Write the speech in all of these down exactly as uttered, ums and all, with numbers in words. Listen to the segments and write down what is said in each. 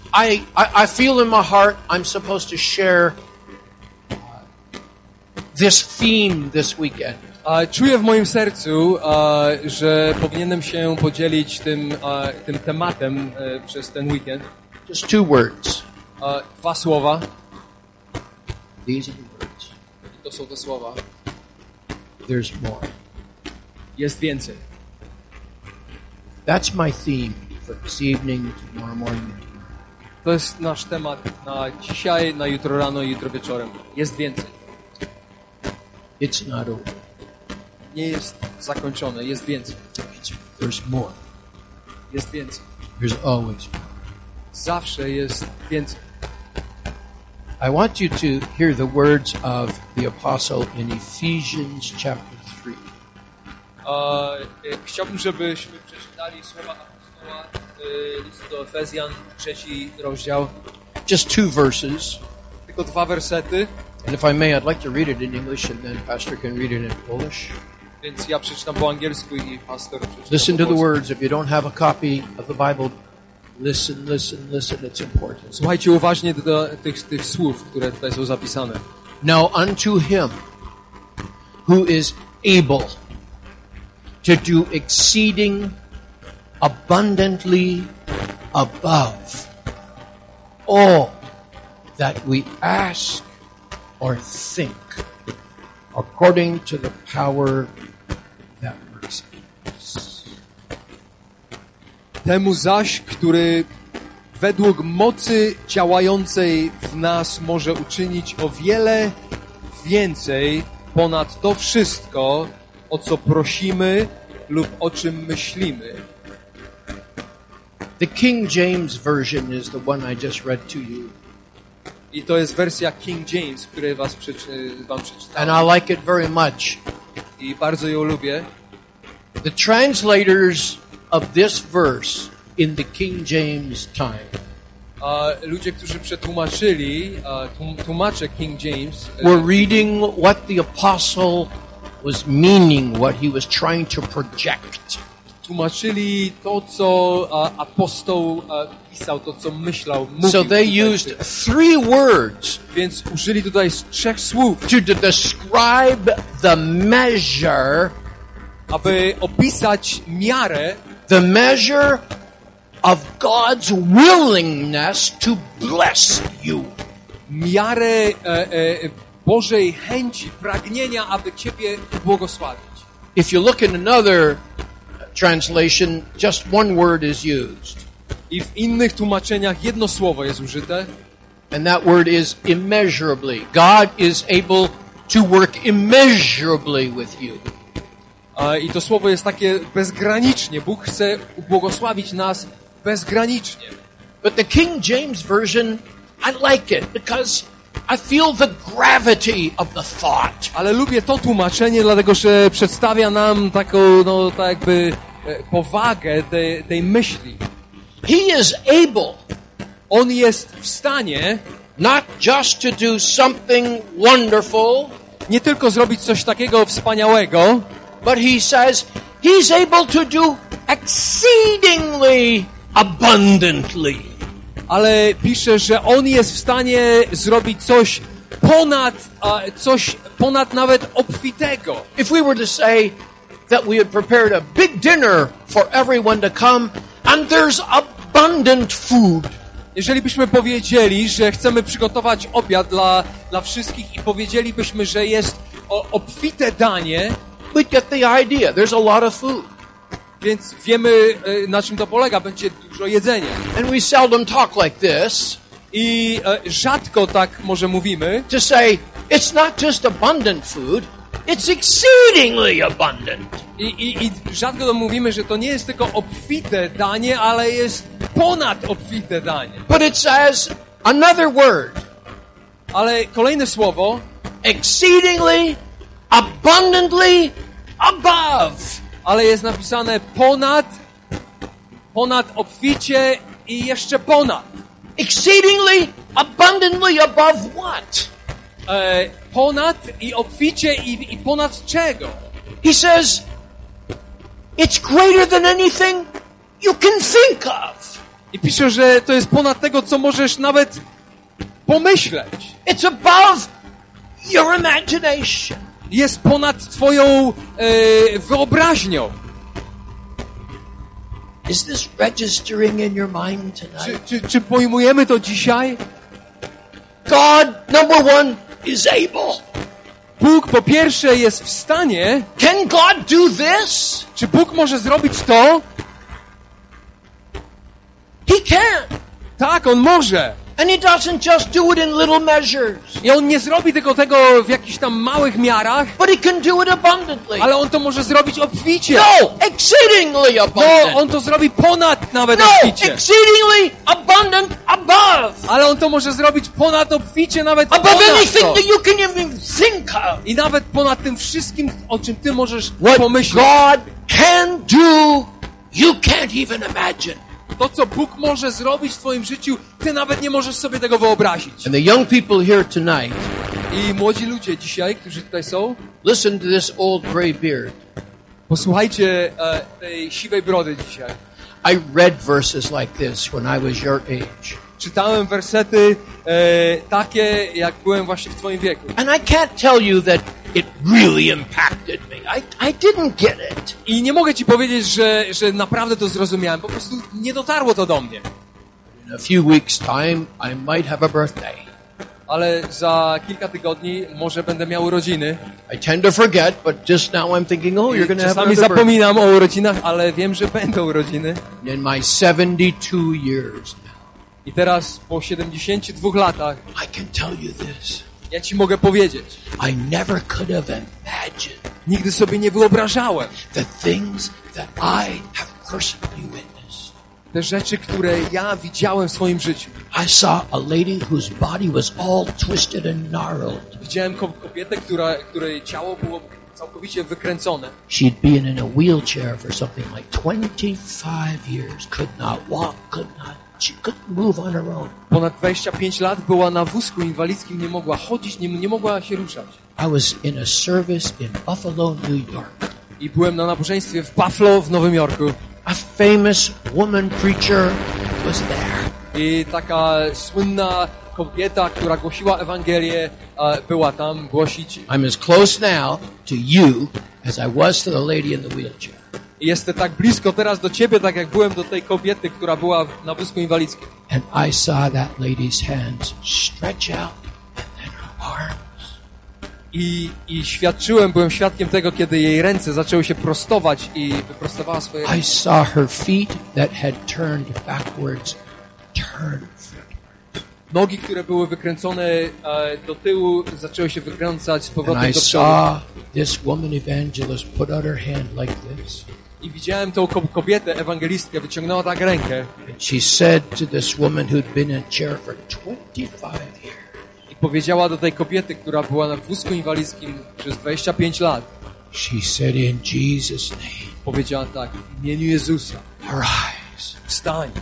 I, I, I feel in my heart I'm supposed to share uh, this theme this weekend. A czuję w moim sercu, a, że powinienem się podzielić tym, a, tym tematem a, przez ten weekend. Just two words. A, dwa słowa. These are the words. To są te słowa. There's more. Jest więcej. That's my theme for this evening, tomorrow morning. To jest nasz temat na dzisiaj, na jutro rano i jutro wieczorem. Jest więcej. It's not over. Nie jest zakończone, jest więcej. It's, there's more. Jest więcej. There's always more. Zawsze jest więcej. I want you to hear the words of the apostle in Ephesians chapter three. A, e, chciałbym, żebyśmy przeczytali słowa apostoła e, listu do Efezjan, trzeci rozdział. Just two verses. Tylko dwa wersety. And if I may, I'd like to read it in English and then Pastor can read it in Polish. Więc ja przeczytam po angielsku i pastor przeczyta Listen po to the polsku. words. If you don't have a copy of the Bible, listen, listen, listen. It's important. Słuchajcie uważnie do tych, tych słów, które tutaj są zapisane. Now unto him who is able to do exceeding abundantly above all that we ask or think, according to the power that works in us. Temu zaś, który według mocy działającej w nas może uczynić o wiele więcej ponad to wszystko, o co prosimy lub o czym myślimy. The King James Version is the one I just read to you. I to jest wersja King James, której was przeczy, wam przeczytałem. And I like it very much. I bardzo ją lubię. The translators of this verse in the King James time A ludzie, którzy przetłumaczyli, a tłum- tłumacze King James, were reading what the apostle was meaning, what he was trying to project. tłumaczyli to, co a, apostoł a, pisał, to, co myślał, mówił. So they tutaj. used three words Więc użyli tutaj z trzech słów, to de- describe the measure, aby opisać miarę, the measure of God's willingness to bless you. miarę e, e, Bożej chęci, pragnienia, aby Ciebie błogosławić. If you look in another translation, just one word is used. I w innych tłumaczeniach jedno słowo jest użyte, And that word is immeasurably. God is able to work immeasurably with you. a, i to słowo jest takie bezgranicznie. Bóg chce ubłogosławić nas bezgranicznie. But the King James Version, I like it because I feel the gravity of the thought. Ale lubię to tłumaczenie, dlatego że przedstawia nam taką, no tak jakby e, powagę tej, tej myśli. He is able On jest w stanie not just to do something wonderful, nie tylko zrobić coś takiego wspaniałego, but he says he's able to do exceedingly abundantly. ale pisze, że On jest w stanie zrobić coś ponad, a, coś ponad nawet obfitego. If we were to say that we had prepared a big dinner for everyone to come and there's abundant food, Jeżeli byśmy powiedzieli, że chcemy przygotować obiad dla, dla wszystkich i powiedzielibyśmy, że jest o, obfite danie, we'd get the idea. There's a lot of food. więc wiemy, e, na czym to polega. Będzie dużo jedzenia. And we seldom talk like this I e, rzadko tak może mówimy, to say it's not just abundant food, it's exceedingly abundant. i, i, i rzadko to mówimy, że to nie jest tylko obfite danie, ale jest ponad obfite danie. But it says another word, Ale kolejne słowo, exceedingly abundantly above. ale jest napisane ponad, ponad obficie i jeszcze ponad. Exceedingly abundantly above what? E, ponad i obficie i, i ponad czego? He says it's greater than anything you can think of. I pisze, że to jest ponad tego, co możesz nawet pomyśleć. It's above your imagination. Jest ponad twoją e, wyobraźnią. Is this registering in your mind tonight? Czy, czy, czy pojmujemy to dzisiaj? God, number one, is able. Bóg po pierwsze jest w stanie. Can God do this? Czy Bóg może zrobić to? He can. Tak, On może. And He doesn't just do it in little measures. I On nie zrobi tylko tego w jakichś tam małych miarach, But He can do it abundantly. ale On to może zrobić obficie. No, exceedingly No, abundant. On to zrobi ponad nawet No, obficie. exceedingly abundant above. Ale On to może zrobić ponad obficie, nawet Above ponad anything to. that you can even think of. I nawet ponad tym wszystkim, o czym Ty możesz What pomyśleć. God can do, you can't even imagine. To, co Bóg może zrobić w Twoim życiu, Ty nawet nie możesz sobie tego wyobrazić. And the young people here tonight, I młodzi ludzie dzisiaj, którzy tutaj są, listen to this old gray beard. posłuchajcie e, tej siwej brody dzisiaj. I read verses like this when I was your age. Czytałem wersety e, takie, jak byłem właśnie w Twoim wieku. And I can't tell you that it really impacted me. I, I didn't get it. I nie mogę Ci powiedzieć, że, że naprawdę to zrozumiałem. Po prostu nie dotarło to do mnie. In a few weeks' time, I might have a birthday. Ale za kilka tygodni może będę miał urodziny. I tend to forget, but just now I'm thinking, oh, you're going to have Czasami another birthday. zapominam o urodzinach, ale wiem, że będą urodziny. In my seventy-two years now, I teraz po siedemdziesięciu dwóch latach I can tell you this. ja Ci mogę powiedzieć, I never could have imagined nigdy sobie nie wyobrażałem the things that I have personally witnessed. te rzeczy, które ja widziałem w swoim życiu. I saw a lady whose body was all twisted and gnarled. Widziałem ko- kobietę, która, której ciało było całkowicie wykręcone. She'd been in a wheelchair for something like twenty-five years, could not walk, could not, she couldn't move on her own. Ponad dwadzieścia pięć lat była na wózku inwalidzkim, nie mogła chodzić, nie, nie mogła się ruszać. I was in a service in Buffalo, New York. I byłem na nabożeństwie w Buffalo w Nowym Jorku. A famous woman preacher was there. I taka słynna kobieta, która głosiła Ewangelię, e, była tam głosić. I'm as close now to you as I was to the lady in the wheelchair. I jestem tak blisko teraz do ciebie, tak jak byłem do tej kobiety, która była na wózku inwalidzkim. And I saw that lady's hands stretch out and then her arms. I, I świadczyłem, byłem świadkiem tego, kiedy jej ręce zaczęły się prostować i wyprostowała swoje ręce. I saw her feet that had turned backwards turn forward. Nogi, które były wykręcone e, do tyłu, zaczęły się wykręcać z And powrotem I do przodu. saw this woman evangelist put out her hand like this. I widziałem tą ko- kobietę, ewangelistkę, wyciągnęła tak rękę And she said to this woman who'd been in a chair for twenty-five years, i powiedziała do tej kobiety, która była na wózku inwalidzkim przez dwadzieścia pięć lat, she said, in Jesus' name, powiedziała tak, w imieniu Jezusa, arise. wstań.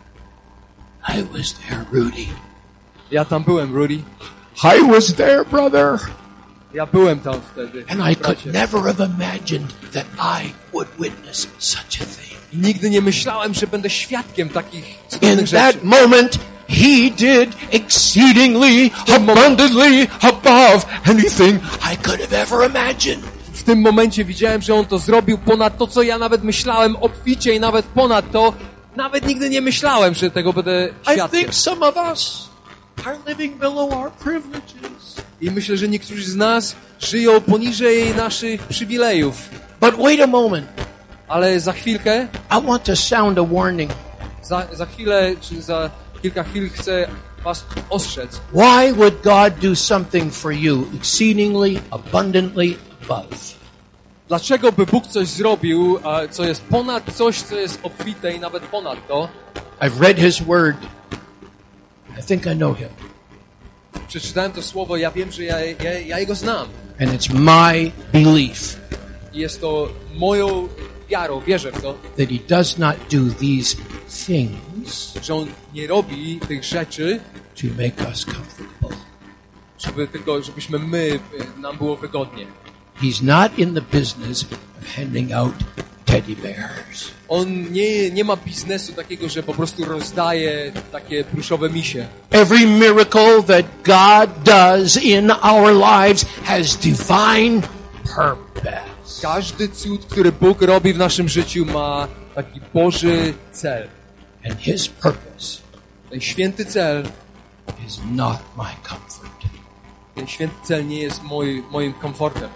I was there, Rudy. Ja tam byłem, Rudy. I was there, brother. Ja byłem tam wtedy. And I could bracie. never have imagined that I would witness such a thing. I nigdy nie myślałem, że będę świadkiem takich In cudownych that rzeczy. moment, He did exceedingly, abundantly above anything I could have ever imagined. W tym momencie widziałem, że On to zrobił ponad to, co ja nawet myślałem, obficie i nawet ponad to. Nawet nigdy nie myślałem, że tego będę I świadkiem. think some of us are living below our privileges. I myślę, że niektórzy z nas żyją poniżej naszych przywilejów. But wait a moment. Ale za chwilkę, I want to sound a warning. za, za chwilę, czy za kilka chwil chcę was ostrzec. Why would God do something for you exceedingly, abundantly above? Dlaczego by Bóg coś zrobił, a, co jest ponad coś, co jest obfite i nawet ponad to? I've read His Word. I think I know Him. Przeczytałem to słowo, ja wiem, że ja, ja, ja Jego znam. And it's my belief I jest to moją wiarą, wierzę w to, that He does not do these things że On nie robi tych rzeczy, to make us comfortable. żeby tylko, żebyśmy my, nam było wygodnie. He's not in the business of handing out teddy bears. On nie, nie ma biznesu takiego, że po prostu rozdaje takie pluszowe misie. Every miracle that God does in our lives has divine purpose. Każdy cud, który Bóg robi w naszym życiu, ma taki Boży cel. And His purpose Ten święty cel, is not my comfort. ten święty cel nie jest moi, moim komfortem.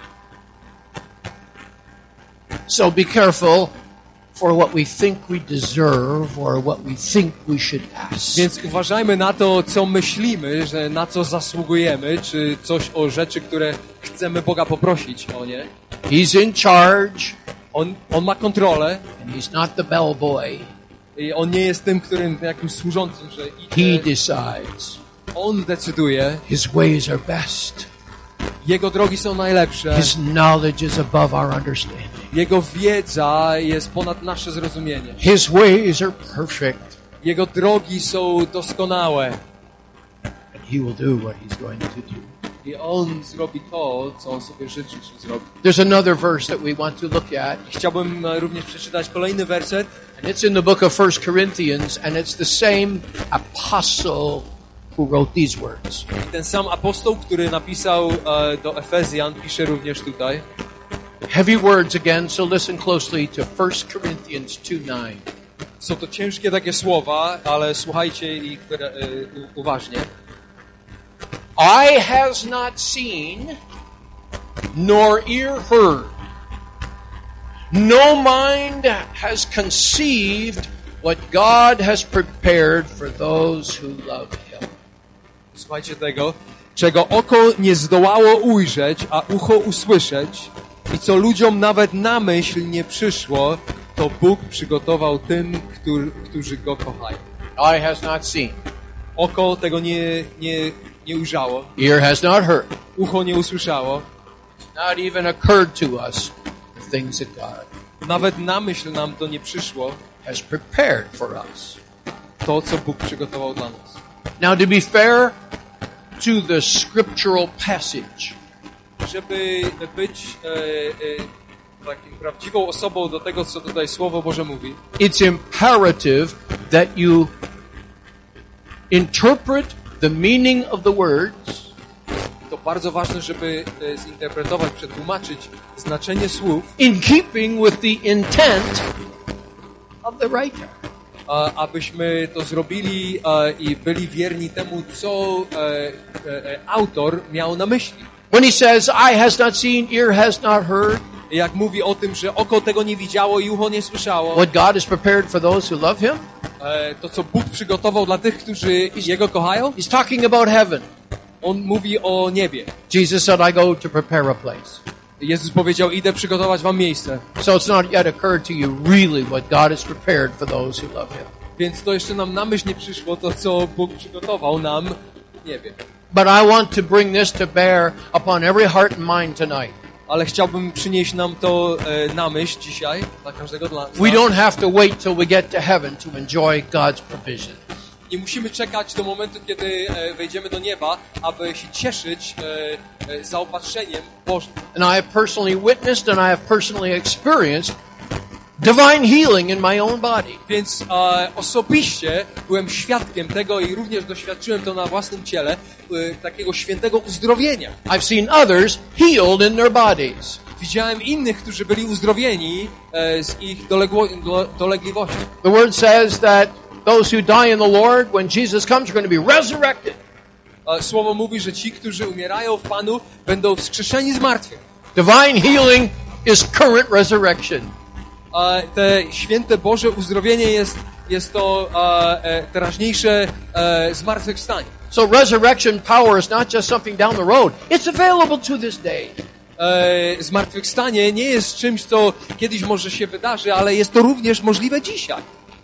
So be careful for what we think we deserve or what we think we should ask. Więc uważajmy na to, co myślimy, że na co zasługujemy, czy coś o rzeczy, które chcemy Boga poprosić o nie. He's in charge, On, on ma kontrolę and He's not the bellboy. i on nie jest tym, którym jakimś służącym, że He idzie. decides. On decyduje. His ways are best. Jego drogi są najlepsze. His knowledge is above our understanding. Jego wiedza jest ponad nasze zrozumienie. His ways are perfect. Jego drogi są doskonałe. And He will do what He's going to do. I On zrobi to, co On sobie życzy, że zrobi. There's another verse that we want to look at, Chciałbym również przeczytać kolejny werset. and it's in the book of First Corinthians, and it's the same apostle who wrote these words. I ten sam apostoł, który napisał e, do Efezjan, pisze również tutaj. Heavy words again, so listen closely to First Corinthians two nine. Są to ciężkie takie słowa, ale słuchajcie ich e, u, uważnie. Eye has not seen, nor ear heard, no mind has conceived what God has prepared for those who love Him. Słuchajcie tego, czego oko nie zdołało ujrzeć, a ucho usłyszeć i co ludziom nawet na myśl nie przyszło, to Bóg przygotował tym, którzy, którzy Go kochają. Eye has not seen, Oko tego nie, nie, nie ujrzało, ear has not heard, ucho nie usłyszało, not even occurred to us the things that God nawet na myśl nam to nie przyszło, has prepared for us. to, co Bóg przygotował dla nas. Now, to be fair to the scriptural passage, Żeby być e, e, takim prawdziwą osobą do tego, co tutaj Słowo Boże mówi, it's imperative that you interpret the meaning of the words to bardzo ważne, żeby e, zinterpretować, przetłumaczyć znaczenie słów, in keeping with the intent of the writer. a, abyśmy to zrobili e, i byli wierni temu, co e, e, e, autor miał na myśli. When he says, eye has not seen, ear has not heard, I jak mówi o tym, że oko tego nie widziało i ucho nie słyszało, what God has prepared for those who love Him, e, to co Bóg przygotował dla tych, którzy Jego kochają, He's talking about heaven. On mówi o niebie. Jesus said, I go to prepare a place. Jezus powiedział, idę przygotować wam miejsce. So it's not yet occurred to you really what God has prepared for those who love Him. Więc to jeszcze nam na myśl nie przyszło, to co Bóg przygotował nam w niebie. But I want to bring this to bear upon every heart and mind tonight. Ale chciałbym przynieść nam to e, na myśl dzisiaj, dla każdego dla nas. We don't have to wait till we get to heaven to enjoy God's provision. Nie musimy czekać do momentu, kiedy e, wejdziemy do nieba, aby się cieszyć e, e, zaopatrzeniem Bożym. And I have personally witnessed and I have personally experienced divine healing in my own body. Więc e, osobiście byłem świadkiem tego i również doświadczyłem to na własnym ciele, e, takiego świętego uzdrowienia. I've seen others healed in their bodies. Widziałem innych, którzy byli uzdrowieni e, z ich doległo- do, dolegliwości. The word says that those who die in the Lord, when Jesus comes, are going to be resurrected. E, Słowo mówi, że ci, którzy umierają w Panu, będą wskrzeszeni z martwych. Divine healing is current resurrection. E, te święte Boże uzdrowienie jest, jest to e, e, teraźniejsze e, zmartwychwstanie. So resurrection power is not just something down the road. It's available to this day. E, zmartwychwstanie nie jest czymś, co kiedyś może się wydarzy, ale jest to również możliwe dzisiaj.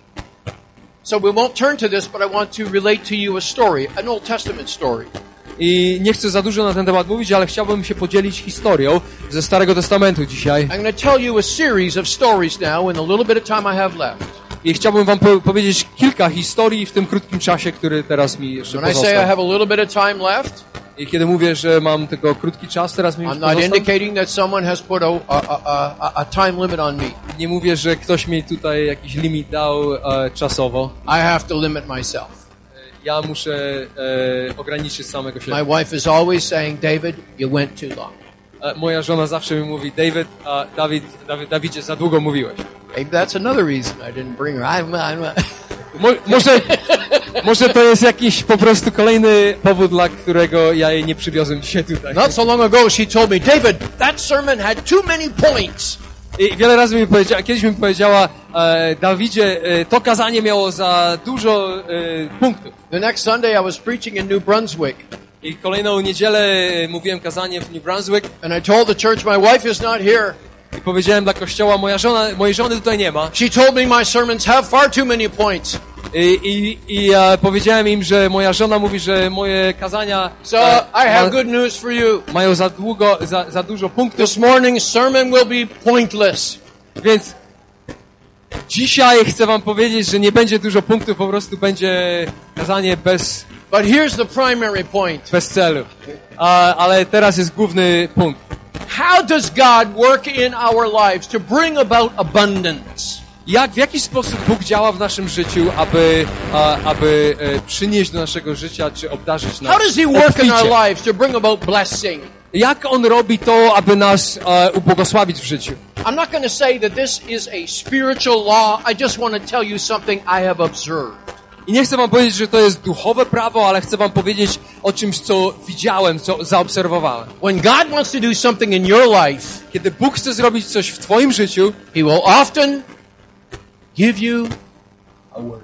So we won't turn to this, but I want to relate to you a story, an Old Testament story. I nie chcę za dużo na ten temat mówić, ale chciałbym się podzielić historią ze Starego Testamentu dzisiaj. I'm going to tell you a series of stories now in the little bit of time I have left. I chciałbym wam po- powiedzieć kilka historii w tym krótkim czasie, który teraz mi jeszcze When I say I pozostał. have a little bit of time left, I kiedy mówię, że mam tylko krótki czas, teraz mi już I'm not pozostał, indicating that someone has put a, a, a, a, a time limit on me. nie mówię, że ktoś mi tutaj jakiś limit dał e, czasowo. I have to limit myself. Ja muszę e, ograniczyć samego siebie. My wife is always saying, David, you went too long. E, moja żona zawsze mi mówi, David, a Dawid, Dawid, Dawidzie, za długo mówiłeś. Maybe that's another reason I didn't bring her. I'm, I'm, Mo, może, może to jest jakiś po prostu kolejny powód, dla którego ja jej nie przywiozłem dzisiaj tutaj. Not so long ago, she told me, David, that sermon had too many points. I wiele razy mi powiedziała, kiedyś mi powiedziała, e, Dawidzie, e, to kazanie miało za dużo e, punktów. The next Sunday, I was preaching in New Brunswick. I kolejną niedzielę mówiłem kazanie w New Brunswick. And I told the church, my wife is not here. I powiedziałem dla kościoła, moja żona, mojej żony tutaj nie ma. She told me my sermons have far too many points. I, i, i ja powiedziałem im, że moja żona mówi, że moje kazania So e, I have ma, good news for you. mają za długo, za, za dużo punktów. This morning's sermon will be pointless. Więc dzisiaj chcę wam powiedzieć, że nie będzie dużo punktów, po prostu będzie kazanie bez, But here's the primary point. bez celu. A, ale teraz jest główny punkt. How does God work in our lives to bring about abundance? Jak, w jaki sposób Bóg działa w naszym życiu, aby, a, aby e, przynieść do naszego życia, czy obdarzyć nas How does He work in our obficie? lives to bring about blessing? Jak On robi to, aby nas e, ubłogosławić w życiu? I'm not going to say that this is a spiritual law. I just want to tell you something I have observed. I nie chcę wam powiedzieć, że to jest duchowe prawo, ale chcę wam powiedzieć o czymś, co widziałem, co zaobserwowałem. When God wants to do something in your life, Kiedy Bóg chce zrobić coś w twoim życiu, He will often give you a word.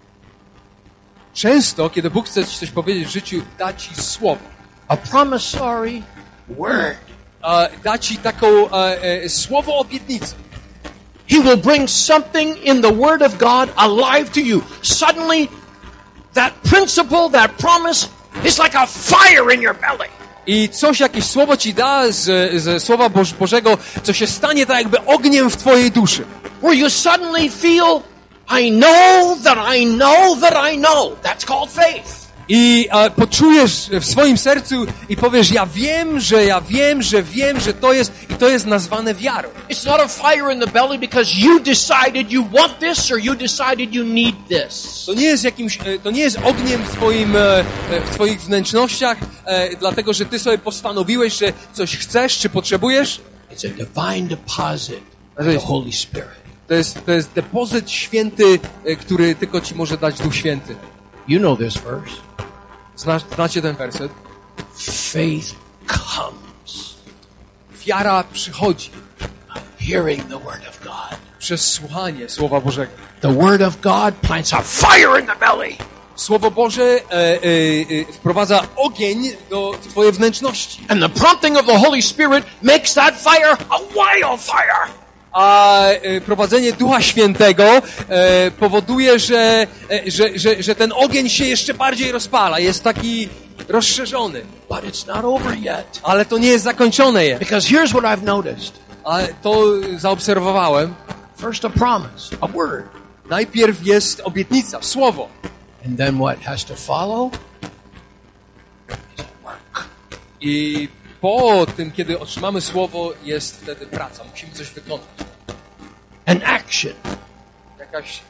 często, kiedy Bóg chce ci coś powiedzieć w życiu, da ci słowo. A promissory word. E, da ci taką e, e, słowo obietnicy. He will bring something in the Word of God alive to you. Suddenly, that principle, that promise is like a fire in your belly. I coś, jakieś słowo ci da z, z Słowa Boż, Bożego, co się stanie tak jakby ogniem w twojej duszy. Where you suddenly feel, I know that I know that I know. That's called faith. I e, poczujesz w swoim sercu i powiesz, ja wiem, że ja wiem, że wiem, że to jest, i to jest nazwane wiarą. It's not a fire in the belly because you decided you want this or you decided you need this. To nie jest jakimś, e, to nie jest ogniem w twoim, e, w twoich wnętrznościach, e, dlatego, że ty sobie postanowiłeś, że coś chcesz, czy potrzebujesz. It's a divine deposit of the Holy Spirit. To jest, to jest depozyt święty, e, który tylko ci może dać Duch Święty. You know this verse. Zna, znacie ten werset? Faith comes. Wiara przychodzi Hearing the Word of God. przez słuchanie Słowa Bożego. The Word of God plants a fire in the belly. Słowo Boże e, e, e, wprowadza ogień do twojej wnętrzności. And the prompting of the Holy Spirit makes that fire a wildfire. A e, prowadzenie Ducha Świętego e, powoduje, że, e, że, że, że ten ogień się jeszcze bardziej rozpala. Jest taki rozszerzony. But it's not over yet. Ale to nie jest zakończone jeszcze. Because here's what I've noticed. Ale to zaobserwowałem. First a promise, a word. Najpierw jest obietnica, słowo. And then what has to follow is work. I po tym, kiedy otrzymamy słowo, jest wtedy praca. Musimy coś wykonać. An action. Jakaś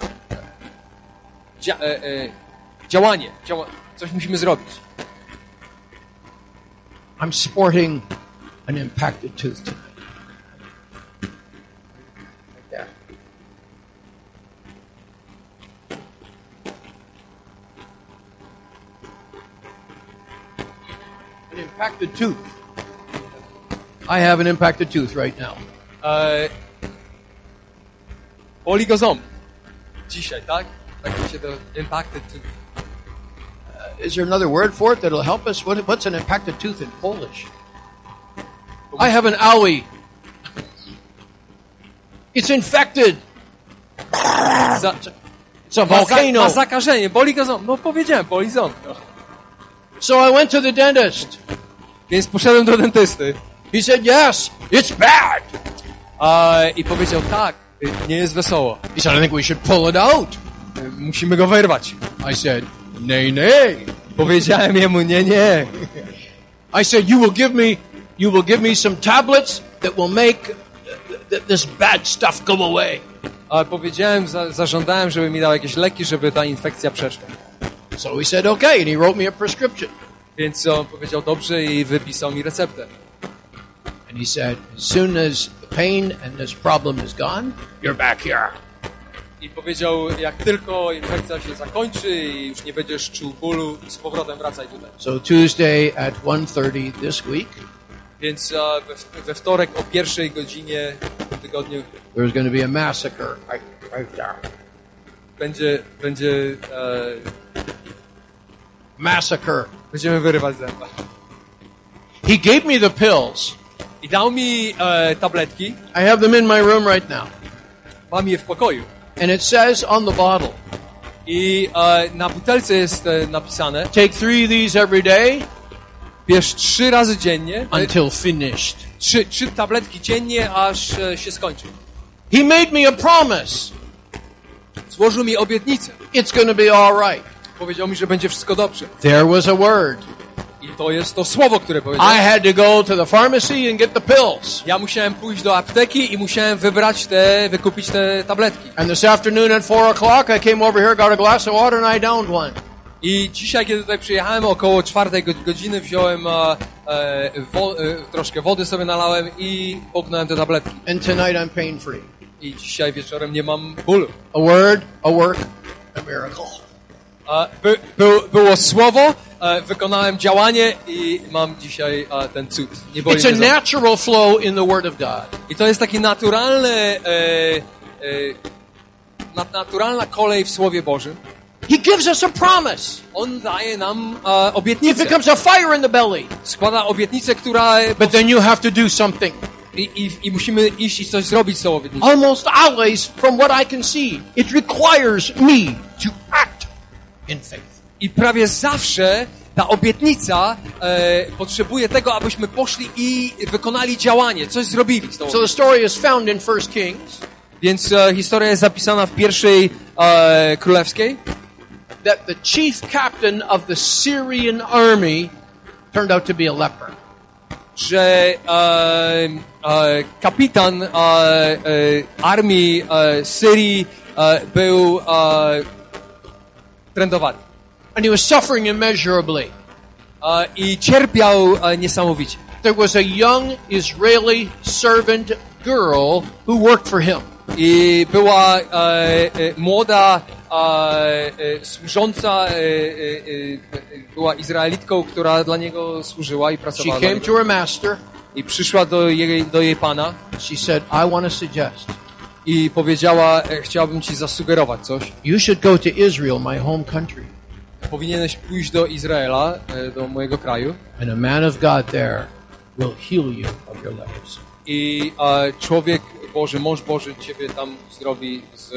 dzia, e, e, działanie. Działa, coś musimy zrobić. I'm sporting an impacted tooth tonight. Like that. An impacted tooth. I have an impacted tooth right now. E, boli go ząb. Dzisiaj, tak? Tak się to impacted tooth. Is there another word for it that'll help us? What, what's an impacted tooth in Polish? I have an owie. It's infected. Za, It's a ma, za, volcano. ma zakażenie, boli go ząb. No powiedziałem, boli ząb. No. So I went to the dentist. Więc poszedłem do dentysty. He said, yes, it's bad. A, I powiedział, tak, nie jest wesoło. He said, I think we should pull it out. Musimy go wyrwać. I said, nay, nay. Powiedziałem jemu, nie, nie. I said, you will give me, you will give me some tablets that will make th- this bad stuff go away. Ale powiedziałem, za, zażądałem, żeby mi dał jakieś leki, żeby ta infekcja przeszła. So he said, okay, and he wrote me a prescription. Więc on powiedział dobrze i wypisał mi receptę. And he said, as soon as the pain and this problem is gone, you're back here. I powiedział, jak tylko infekcja się zakończy i już nie będziesz czuł bólu, z powrotem wracaj tutaj. So Tuesday at one thirty this week, Więc uh, we, we wtorek o pierwszej godzinie w tym tygodniu there's going to be a massacre right, right there. będzie, będzie uh, Massacre. będziemy wyrywać zęba. He gave me the pills. I dał mi e, tabletki, I have them in my room right now. mam je w pokoju. And it says on the bottle, I e, na butelce jest e, napisane, take three of these every day bierz trzy razy dziennie, e, until finished. trzy, trzy tabletki dziennie, aż e, się skończy. He made me a promise. Złożył mi obietnicę. It's going to be all right. Powiedział mi, że będzie wszystko dobrze. There was a word. I to jest to słowo, które powiedział. I had to go to the pharmacy and get the pills. Ja musiałem pójść do apteki i musiałem wybrać te, wykupić te tabletki. And this afternoon at four o'clock, I came over here, got a glass of water, and I downed one. I dzisiaj, kiedy tutaj przyjechałem, około czwartej godziny wziąłem e, e, wo, e, troszkę wody sobie nalałem i połknąłem te tabletki. And tonight I'm pain free. I dzisiaj wieczorem nie mam bólu. A word, a work, a miracle. E, by, by, było słowo, e, wykonałem działanie i mam dzisiaj e, ten cud. Nie boli It's a mnie za- natural flow in the Word of God. I to jest taki naturalny, e, e, nat- naturalna kolej w Słowie Bożym. He gives us a promise. On daje nam e, It obietnicę. becomes a fire in the belly. Składa obietnicę, która... But then you have to do something. I, i, I musimy iść i coś zrobić z tą obietnicą. Almost always, from what I can see, it requires me to act in faith. I prawie zawsze ta obietnica e, potrzebuje tego, abyśmy poszli i wykonali działanie, coś zrobili z tą So the story is found in First Kings Więc e, historia jest zapisana w pierwszej e, królewskiej, that the chief captain of the Syrian army turned out to be a leper. że e, e, kapitan e, e, armii e, Syrii e, był e, trędowany And he was suffering immeasurably. e, i cierpiał e, niesamowicie. There was a young Israeli servant girl who worked for him. I była e, e, młoda e, e, służąca, e, e, e, była Izraelitką, która dla niego służyła i She pracowała dla came niego. to her master. I przyszła do jej, do jej pana She said, I want to suggest i powiedziała, e, chciałabym ci zasugerować coś. you should go to Israel, my home country. Powinieneś pójść do Izraela, e, do mojego kraju And a man of God there will heal you of your leprosy. i e, człowiek Boży, mąż Boży ciebie tam zdrowi z,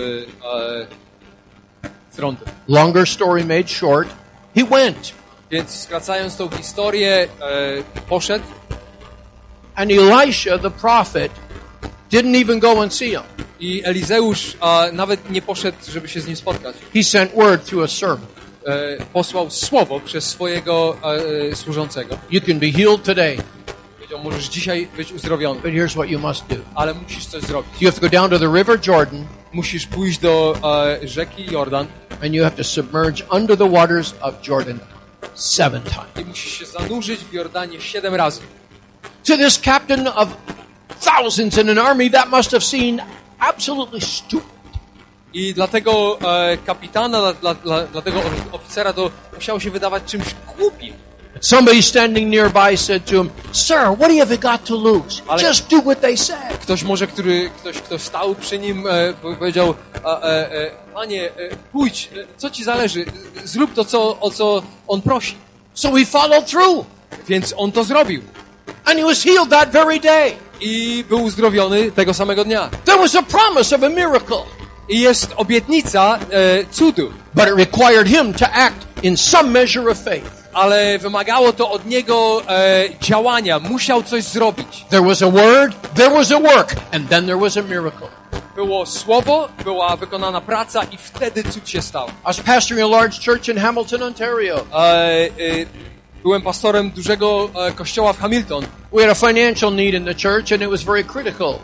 e, z rądu. Longer story made short, he went. Więc skracając tą historię, e, poszedł And Elisha, the prophet, didn't even go and see him. i Elizeusz e, nawet nie poszedł, żeby się z nim spotkać. He sent word through a servant. E, posłał słowo przez swojego e, służącego. You can be healed today, Powiedział, możesz dzisiaj być uzdrowiony, but here's what you must do. ale musisz coś zrobić. You have to go down to the river Jordan, Musisz pójść do e, rzeki Jordan and you have to submerge under the waters of Jordan seven times. i musisz się zanurzyć w Jordanie siedem razy. To this captain of thousands in an army, that must have seemed absolutely stupid. I dla tego e, kapitana, dla, dla, dla, dla tego oficera to musiało się wydawać czymś głupim. Somebody standing nearby said to him, Sir, what do you have got to lose? Ale- Just do what they said. Ktoś może, który, ktoś, kto stał przy nim, e, powiedział, e, e, e, panie, e, pójdź, e, co ci zależy, e, zrób to, co, o co on prosi. So he followed through, Więc on to zrobił. and he was healed that very day. I był uzdrowiony tego samego dnia. There was a promise of a miracle, I jest obietnica e, cudu, but it required him to act in some measure of faith. ale wymagało to od niego e, działania. Musiał coś zrobić. There was a word, there was a work, and then there was a miracle. Było słowo, była wykonana praca i wtedy cud się stał. I was pastoring a large church in Hamilton, Ontario. E, e, byłem pastorem dużego e, kościoła w Hamilton We had a financial need in the church, and it was very critical.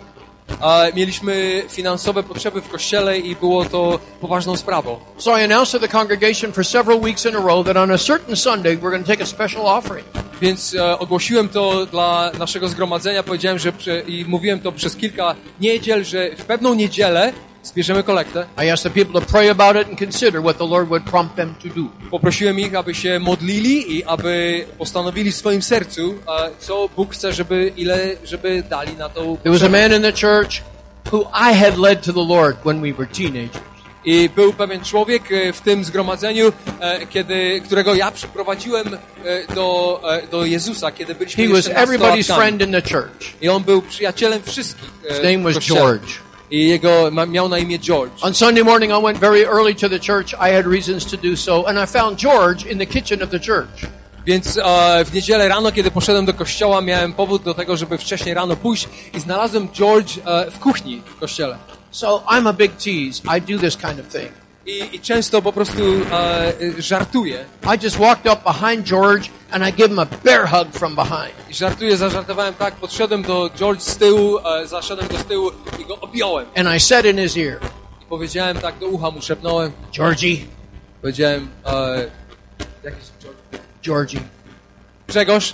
a mieliśmy finansowe potrzeby w kościele i było to poważną sprawą. So I announced to the congregation for several weeks in a row that on a certain Sunday we're going to take a special offering. Więc e, ogłosiłem to dla naszego zgromadzenia, powiedziałem, że prze, i mówiłem to przez kilka niedziel, że w pewną niedzielę zbierzemy kolektę. I asked the people to pray about it and consider what the Lord would prompt them to do. Poprosiłem ich, aby się modlili i aby postanowili w swoim sercu, co Bóg chce, żeby ile, żeby dali na to. There was a man in the church who I had led to the Lord when we were teenagers. I był pewien człowiek w tym zgromadzeniu, kiedy, którego ja przyprowadziłem do, do Jezusa, kiedy byliśmy He was jeszcze everybody's nastolatkami. friend in the church. I on był przyjacielem wszystkich. His name was George. I jego miał na imię George. On Sunday morning I went very early to the church. I had reasons to do so, and I found George in the kitchen of the church. Więc e, w niedzielę rano, kiedy poszedłem do kościoła, miałem powód do tego, żeby wcześniej rano pójść i znalazłem George e, w kuchni w kościele. So I'm a big tease. I do this kind of thing. I, i często po prostu e, żartuję. I just walked up behind George and I give him a bear hug from behind. I żartuję, zażartowałem tak, podszedłem do George z tyłu, e, zaszedłem go z tyłu i go objąłem. And I said in his ear, I powiedziałem tak, do ucha mu szepnąłem. Georgie, Powiedziałem, e, jakiś George? Georgie, Grzegorz,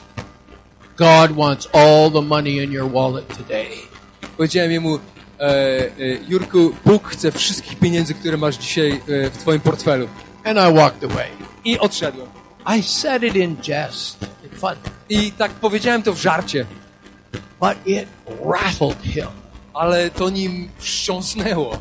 God wants all the money in your wallet today. powiedziałem jemu, e, e, Jurku, Bóg chce wszystkich pieniędzy, które masz dzisiaj e, w twoim portfelu. And I walked away. I odszedłem. I said it in jest, in fun, I tak powiedziałem to w żarcie, but it rattled him. ale to nim wstrząsnęło.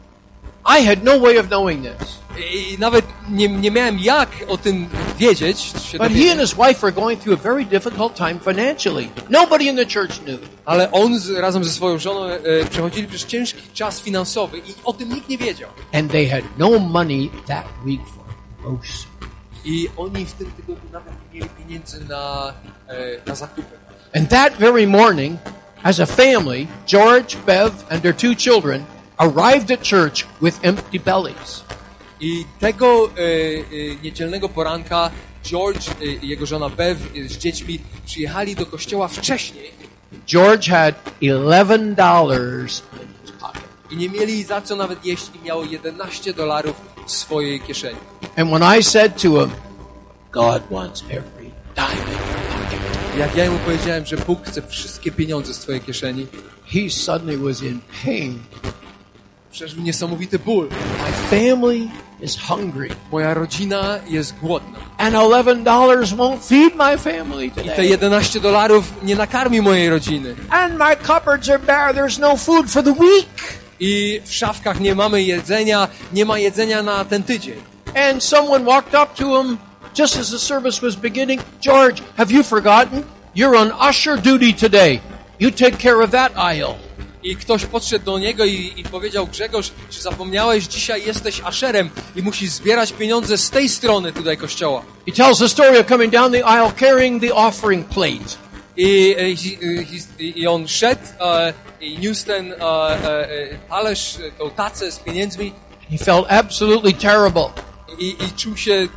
I had no way of knowing this. I nawet nie, nie miałem jak o tym wiedzieć. Się But he and his wife were going through a very difficult time financially. Nobody in the church knew. Ale on z, razem ze swoją żoną e, przechodzili przez ciężki czas finansowy i o tym nikt nie wiedział. And they had no money that week for groceries. I oni w tym tygodniu nawet nie mieli pieniędzy na, e, na zakupy. And that very morning, as a family, George, Bev, and their two children arrived at church with empty bellies. I tego e, e, niedzielnego poranka George e, i jego żona Bev e, z dziećmi przyjechali do kościoła wcześniej. George had eleven dollars in his pocket. I nie mieli za co nawet jeść i miało jedenaście dolarów w swojej kieszeni. And when I said to him, God wants every dime in your pocket, Jak ja mu powiedziałem, że Bóg chce wszystkie pieniądze z twojej kieszeni, he suddenly was in pain. przeżył niesamowity ból. My family is hungry. Moja rodzina jest głodna. And eleven dollars won't feed my family I te today. jedenaście dolarów nie nakarmi mojej rodziny. And my cupboards are bare. There's no food for the week. I w szafkach nie mamy jedzenia, nie ma jedzenia na ten tydzień. And someone walked up to him just as the service was beginning. George, have you forgotten? You're on usher duty today. You take care of that aisle. I ktoś podszedł do niego i, i powiedział, Grzegorz, czy zapomniałeś, dzisiaj jesteś asherem i musisz zbierać pieniądze z tej strony tutaj kościoła. He tells the story of coming down the aisle carrying the offering plate. I, i, i, i on szedł e, i niósł ten e, e, talerz, tą tacę z pieniędzmi. He felt absolutely terrible. I, i czuł się e,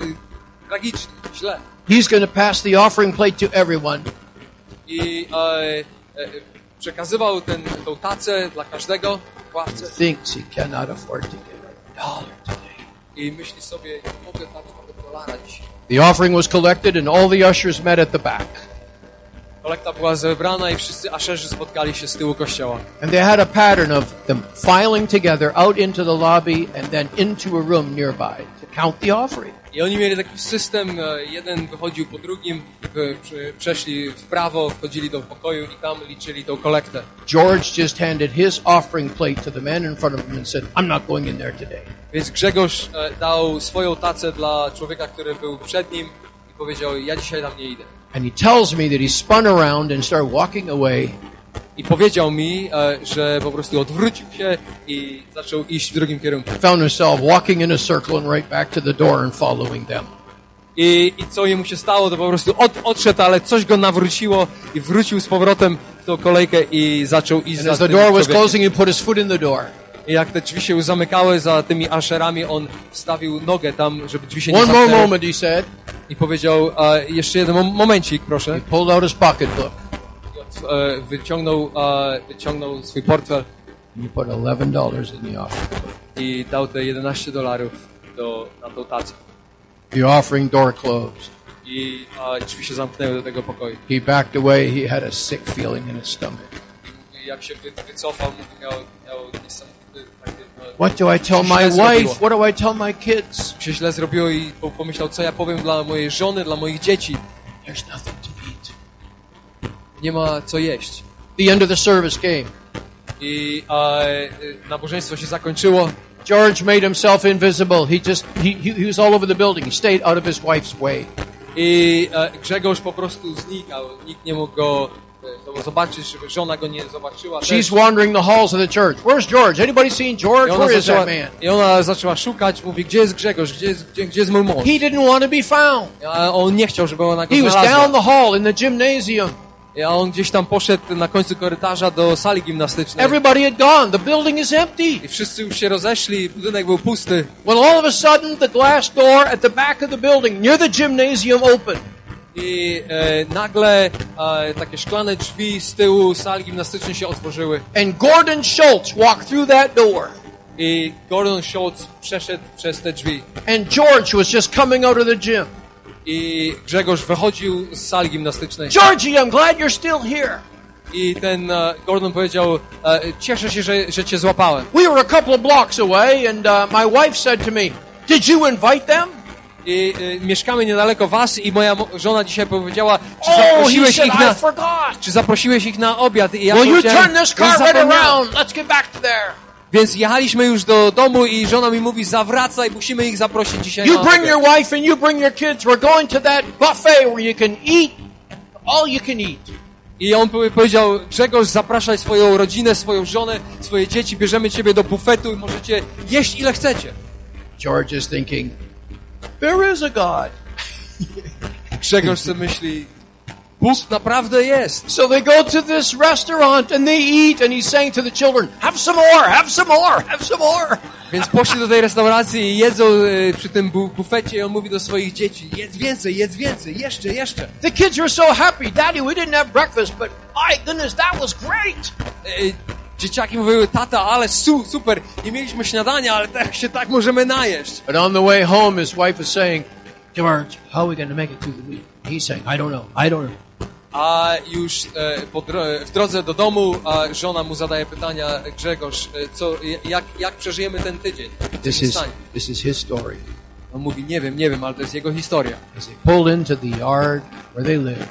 e, tragicznie, źle. He's going to pass the offering plate to everyone. I e, e, przekazywał ten, tą tacę dla każdego płatce. Thinks he cannot afford to give a dollar today. I myśli sobie, nie mogę dać nawet dolara dzisiaj. The offering was collected and all the ushers met at the back. Kolekta była zebrana i wszyscy aszerzy spotkali się z tyłu kościoła. And they had a pattern of them filing together out into the lobby and then into a room nearby to count the offering. I oni mieli taki system, jeden wychodził po drugim, przeszli w prawo, wchodzili do pokoju i tam liczyli tą kolektę. George just handed his offering plate to the man in front of him and said, I'm not going in there today. Więc Grzegorz dał swoją tacę dla człowieka, który był przed nim i powiedział, ja dzisiaj tam nie idę. And he tells me that he spun around and started walking away. I powiedział mi, że po prostu odwrócił się i zaczął iść w drugim kierunku. Found himself walking in a circle and right back to the door and following them. I, i co jemu się stało, to po prostu od, odszedł, ale coś go nawróciło i wrócił z powrotem w tą kolejkę i zaczął iść And za as the tym door was człowiekiem. closing, he put his foot in the door. I jak te drzwi się zamykały za tymi asherami, on wstawił nogę tam, żeby drzwi się nie One more zamknęły. moment, he said. I powiedział, a jeszcze jeden mom- momencik, proszę. He pulled out his pocketbook. I e, wyciągnął, e, wyciągnął swój portfel You put eleven dollars in the offering. i dał te jedenaście dolarów do, na tą tacę. The offering door closed. I e, drzwi się zamknęły do tego pokoju. He backed away. He had a sick feeling in his stomach. I jak się wy, wycofał, miał, miał niesamowity takie... No, What do I tell się my źle zrobiło. wife? What do I tell my kids? się źle zrobiło i pomyślał, co ja powiem dla mojej żony, dla moich dzieci. There's nothing to eat. Nie ma co jeść. The end of the service came. I e, nabożeństwo się zakończyło. George made himself invisible. He just he, he he was all over the building. He stayed out of his wife's way. I e, Grzegorz po prostu znikał. Nikt nie mógł go e, zobaczyć, żeby żona go nie zobaczyła. She's też. wandering the halls of the church. Where's George? Anybody seen George? I ona, Where is zaczęła, that man? I ona zaczęła szukać, mówi, gdzie jest Grzegorz, gdzie jest, gdzie, gdzie jest mój mąż? He didn't want to be found. A on nie chciał, żeby ona go He was down znalazła. the hall in the gymnasium. A on gdzieś tam poszedł na końcu korytarza do sali gimnastycznej. Everybody had gone. The building is empty. I wszyscy już się rozeszli, budynek był pusty. When all of a sudden the glass door at the back of the building near the gymnasium opened. I e, nagle e, takie szklane drzwi z tyłu sali gimnastycznej się otworzyły. And Gordon Schultz walked through that door. I Gordon Schultz przeszedł przez te drzwi. And George was just coming out of the gym. I Grzegorz wychodził z sali gimnastycznej. Georgie, I'm glad you're still here. I ten e, Gordon powiedział, e, cieszę się, że, że cię złapałem. We were a couple of blocks away and uh, my wife said to me, did you invite them? I e, mieszkamy niedaleko was i moja mo- żona dzisiaj powiedziała, czy Oh, he zaprosiłeś said, ich I na, forgot. czy zaprosiłeś ich na obiad? I ja Well, you powiedziałem, turn this "Ja car right zapomniałem". around. Let's get back to there. Więc jechaliśmy już do domu i żona mi mówi, zawracaj, musimy ich zaprosić dzisiaj You na bring obiad. your wife and you bring your kids. We're going to that buffet where you can eat all you can eat. I on powiedział, Grzegorz, zapraszaj swoją rodzinę, swoją żonę, swoje dzieci, bierzemy ciebie do bufetu i możecie jeść ile chcecie. George is thinking, there is a God. Grzegorz sobie myśli, Bóg naprawdę jest. So they go to this restaurant and they eat and he's saying to the children, have some more, have some more, have some more. Więc poszli do tej restauracji i jedzą e, przy tym bu- bufecie i on mówi do swoich dzieci, jedz więcej, jedz więcej, jeszcze, jeszcze. The kids were so happy. Daddy, we didn't have breakfast, but my goodness, that was great. E, dzieciaki mówiły, tata, ale su, super, nie mieliśmy śniadania, ale teraz się tak możemy najeść. But on the way home, his wife is saying, George, how are we going to make it through the week? He's saying, I don't know, I don't know. A już e, po dro- w drodze do domu a żona mu zadaje pytania, Grzegorz, e, co, jak, jak przeżyjemy ten tydzień? Co This się is, stanie? this is his story. On mówi, nie wiem, nie wiem, ale to jest jego historia. As they pulled into the yard where they lived,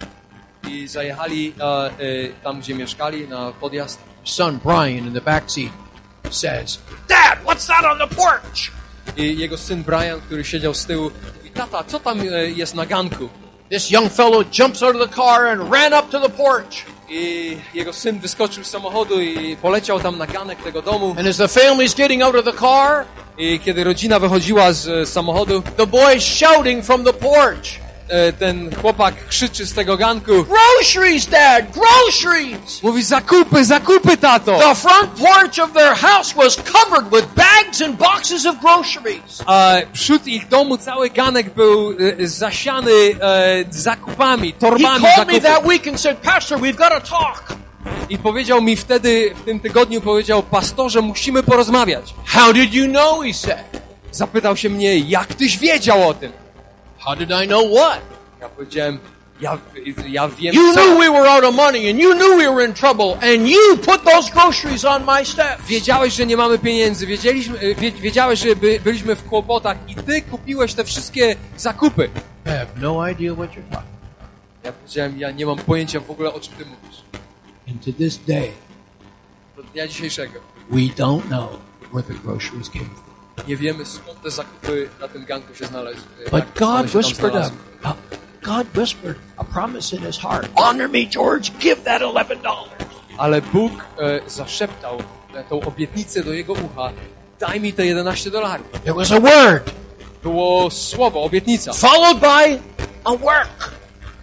I zajechali e, e, tam, gdzie mieszkali, na podjazd. son Brian in the back seat says, Dad, what's that on the porch? I jego syn Brian, który siedział z tyłu, mówi, tata, co tam e, jest na ganku? This young fellow jumps out of the car and ran up to the porch. I jego syn wyskoczył z samochodu i poleciał tam na ganek tego domu. And as the family's getting out of the car, I kiedy rodzina wychodziła z, z samochodu, the boy's shouting from the porch, e, ten chłopak krzyczy z tego ganku. Groceries, Dad, groceries! Mówi, zakupy, zakupy, tato! The front porch of their house was covered with bags and boxes of groceries. A przód ich domu, cały ganek był e, zasiany e, zakupami, He torbami called me zakupów. that week and said, Pastor, we've got to talk. I powiedział mi wtedy, w tym tygodniu powiedział, pastorze, musimy porozmawiać. How did you know, he said. Zapytał się mnie, jak tyś wiedział o tym? How did I know what? Ja powiedziałem, ja, ja wiem You co. knew we were out of money and you knew we were in trouble and you put those groceries on my steps. Wiedziałeś, że nie mamy pieniędzy, wiedzieliśmy, wie, wiedziałeś, że by, byliśmy w kłopotach i ty kupiłeś te wszystkie zakupy. I have no idea what you're talking Ja powiedziałem, ja nie mam pojęcia w ogóle, o czym ty mówisz. about. And to this day, Do dnia dzisiejszego we don't know where the groceries came from. nie wiemy, skąd te zakupy na tym ganku się znalazły. But jak one God się tam whispered a, znalazły. a- God whispered a promise in his heart. Honor me, George. Give that eleven dollars. Ale Bóg e, zaszeptał e, tą obietnicę do jego ucha, daj mi te jedenaście dolarów. There was a word Było słowo, obietnica. followed by a work.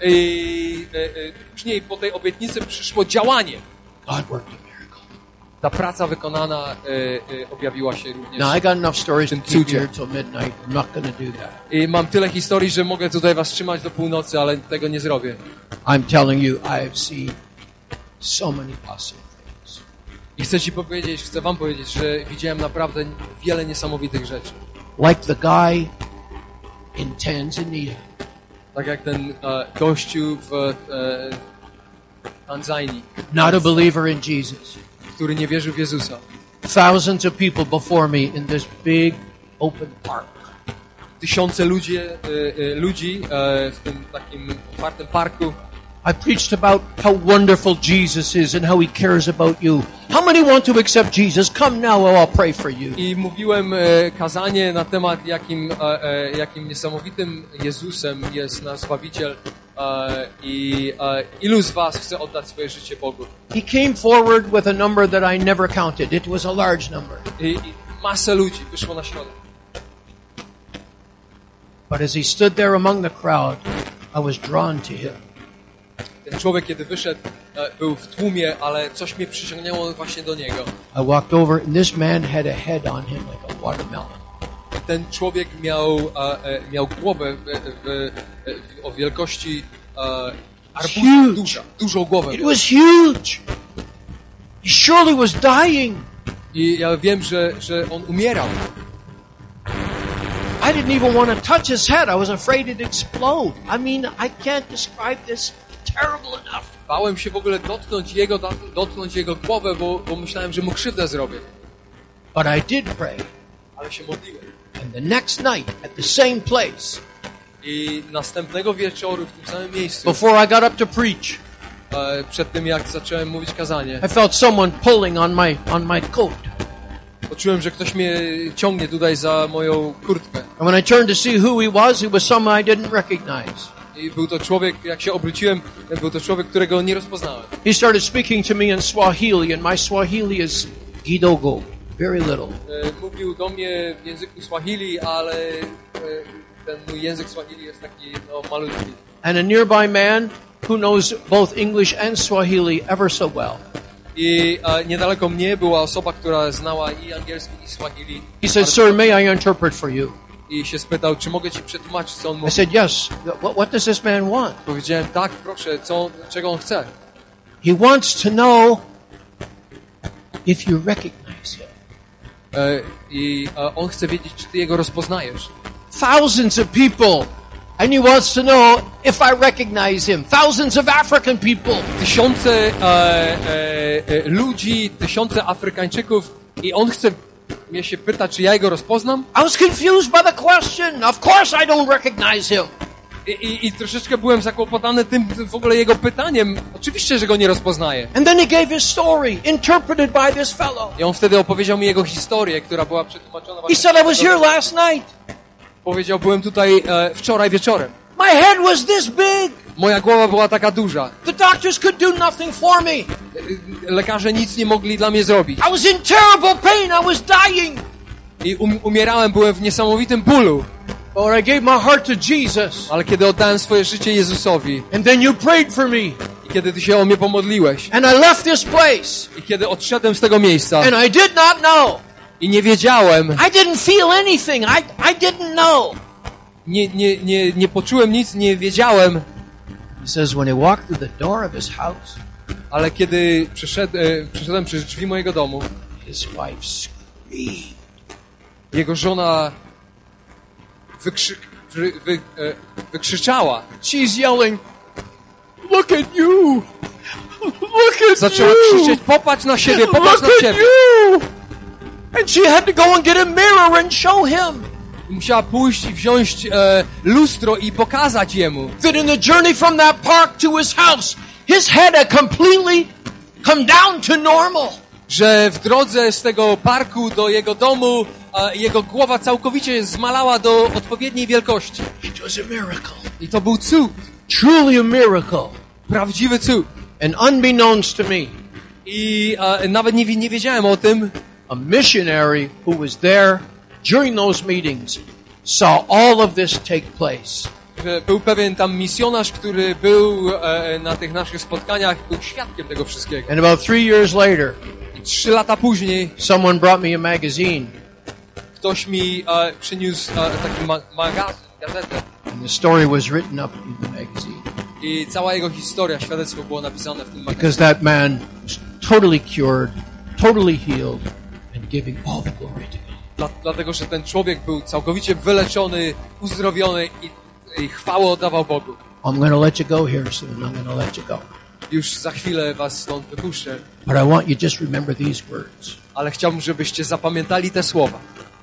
I e, e, później po tej obietnicy przyszło działanie. God worked a miracle. Ta praca wykonana e, e, objawiła się również. Now, I got enough stories to Tym keep you cudzie. here till midnight. I'm not going to do that. I mam tyle historii, że mogę tutaj was trzymać do północy, ale tego nie zrobię. I'm telling you, I've seen so many awesome things. I chcę ci powiedzieć, chcę wam powiedzieć, że widziałem naprawdę wiele niesamowitych rzeczy. Like the guy in Tanzania. Tak jak ten e, gościu w e, Tanzanii, Not a believer in Jesus. który nie wierzył w Jezusa. Thousands of people before me in this big open park. Tysiące ludzi, e, e, ludzi e, w tym takim otwartym parku. I preached about how wonderful Jesus is and how he cares about you. How many want to accept Jesus? Come now, or I'll pray for you. I mówiłem e, kazanie na temat, jakim, e, e, jakim niesamowitym Jezusem jest nasz Zbawiciel. E, I e, ilu z was chce oddać swoje życie Bogu? He came forward with a number that I never counted. It was a large number. I, i masę ludzi wyszło na środek. But as he stood there among the crowd, I was drawn to him. Ten człowiek, kiedy wyszedł, e, był w tłumie, ale coś mnie przyciągnęło właśnie do niego. I walked over, and this man had a head on him like a watermelon. Ten człowiek miał, e, e, miał głowę w, w, w, o wielkości e, arbuza, Huge. duża, dużą głowę. It was huge. He surely was dying. I ja wiem, że, że on umierał. I didn't even want to touch his head. I was afraid it'd explode. I mean, I can't describe this terrible enough. Bałem się w ogóle dotknąć jego, dotknąć jego głowę, bo, bo myślałem, że mu krzywdę zrobię. But I did pray. Ale się modliłem. And the next night, at the same place, I następnego wieczoru w tym samym miejscu, before I got up to preach, e, przed tym jak zacząłem mówić kazanie, I felt someone pulling on my on my coat. poczułem, że ktoś mnie ciągnie tutaj za moją kurtkę. And when I turned to see who he was, it was someone I didn't recognize. I był to człowiek, jak się obróciłem, był to człowiek, którego nie rozpoznałem. He started speaking to me in Swahili, and my Swahili is Kidogo, very little. E, mówił do mnie w języku Swahili, ale e, ten mój język Swahili jest taki no, malutki. And a nearby man who knows both English and Swahili ever so well. I e, niedaleko mnie była osoba, która znała i angielski, i Swahili. He said, "Sir, may I interpret for you?" I się spytał, czy mogę ci przetłumaczyć, co on I mówi. said, "Yes. What, what does this man want?" Powiedziałem, tak, proszę, co, czego on chce? He wants to know if you recognize him. E, I e, on chce wiedzieć, czy ty jego rozpoznajesz. Thousands of people, and he wants to know if I recognize him. Thousands of African people. Tysiące e, e, e, ludzi, tysiące Afrykańczyków i on chce mnie się pyta, czy ja jego rozpoznam? I was confused by the question. Of course I don't recognize him. I, i, I troszeczkę byłem zakłopotany tym w ogóle jego pytaniem. Oczywiście, że go nie rozpoznaję. And then he gave his story, interpreted by this fellow. I on wtedy opowiedział mi jego historię, która była przetłumaczona. He said, "I was here last night. Powiedział, byłem tutaj e, wczoraj wieczorem. My head was this big. Moja głowa była taka duża. The doctors could do nothing for me. Lekarze nic nie mogli dla mnie zrobić. I was in terrible pain. I was dying. I um, umierałem, byłem w niesamowitym bólu. But I gave my heart to Jesus. Ale kiedy oddałem swoje życie Jezusowi And then you prayed for me. i kiedy ty się o mnie pomodliłeś And I left this place. i kiedy odszedłem z tego miejsca And I did not know. i nie wiedziałem, I didn't feel anything. I, I didn't know. nie, nie, nie, nie poczułem nic, nie wiedziałem, He says, when he walked through the door of his house, ale kiedy przeszedł, e, przeszedłem przez drzwi mojego domu, his wife screamed. jego żona wykrzyk, wy, wy, e, wykrzyczała. She's yelling, "Look at you! Look at Zaczęła you! krzyczeć, popatrz na siebie, popatrz Look na at siebie. you!" And she had to go and get a mirror and show him I musiała pójść i wziąć e, lustro i pokazać jemu, that in the journey from that park to his house, his head had completely come down to normal. że w drodze z tego parku do jego domu e, jego głowa całkowicie zmalała do odpowiedniej wielkości. It was a miracle. I to był cud. Truly a miracle. Prawdziwy cud. And unbeknownst to me, I e, nawet nie, nie wiedziałem o tym, a missionary who was there during those meetings saw all of this take place. że był pewien tam misjonarz, który był e, na tych naszych spotkaniach, był świadkiem tego wszystkiego. And about three years later, I trzy lata później someone brought me a magazine. ktoś mi e, przyniósł e, taki ma- magazyn, gazetę. And the story was written up in the magazine. I cała jego historia, świadectwo było napisane w tym magazynie. Because that man was totally cured, totally healed, and giving all the glory to God. Dla, dlatego, że ten człowiek był całkowicie wyleczony, uzdrowiony i, i chwałę oddawał Bogu. I'm going to let you go here soon. I'm going to let you go. Już za chwilę was stąd wypuszczę. But I want you to just remember these words. Ale chciałbym, żebyście zapamiętali te słowa.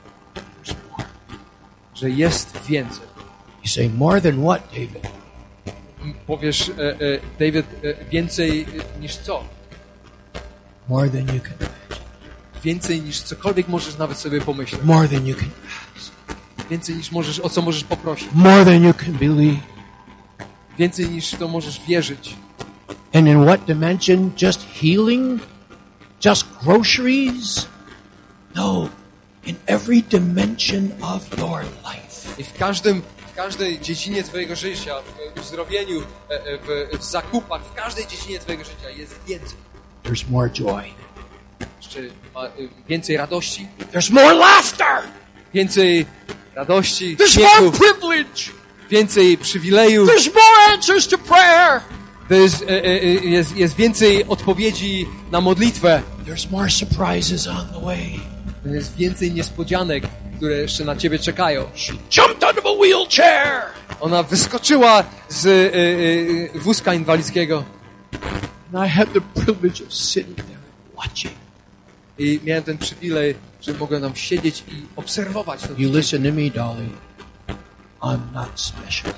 Że jest więcej. You say, more than what, David? Powiesz, e, e, David, e, więcej e, niż co? More than you can imagine. Więcej niż cokolwiek możesz nawet sobie pomyśleć. More than you can ask. Więcej niż możesz, o co możesz poprosić. More than you can believe. Więcej niż to możesz wierzyć. And in what dimension? Just healing? Just groceries? No. In every dimension of your life. I w każdym, w każdej dziedzinie twojego życia, w uzdrowieniu, w, w zakupach, w każdej dziedzinie twojego życia jest więcej. There's more joy. Jeszcze ma więcej radości. There's more laughter. Więcej radości, There's śmiechu, more privilege. więcej przywilejów. There's more answers to prayer. To jest, e, e, jest, jest więcej odpowiedzi na modlitwę. There's more surprises on the way. Jest więcej niespodzianek, które jeszcze na ciebie czekają. She jumped out of a wheelchair. Ona wyskoczyła z e, e, wózka inwalidzkiego. And I had the privilege of sitting there and watching. I miałem ten przywilej, że mogłem tam siedzieć i obserwować to. You listen to me, darling. I'm not special.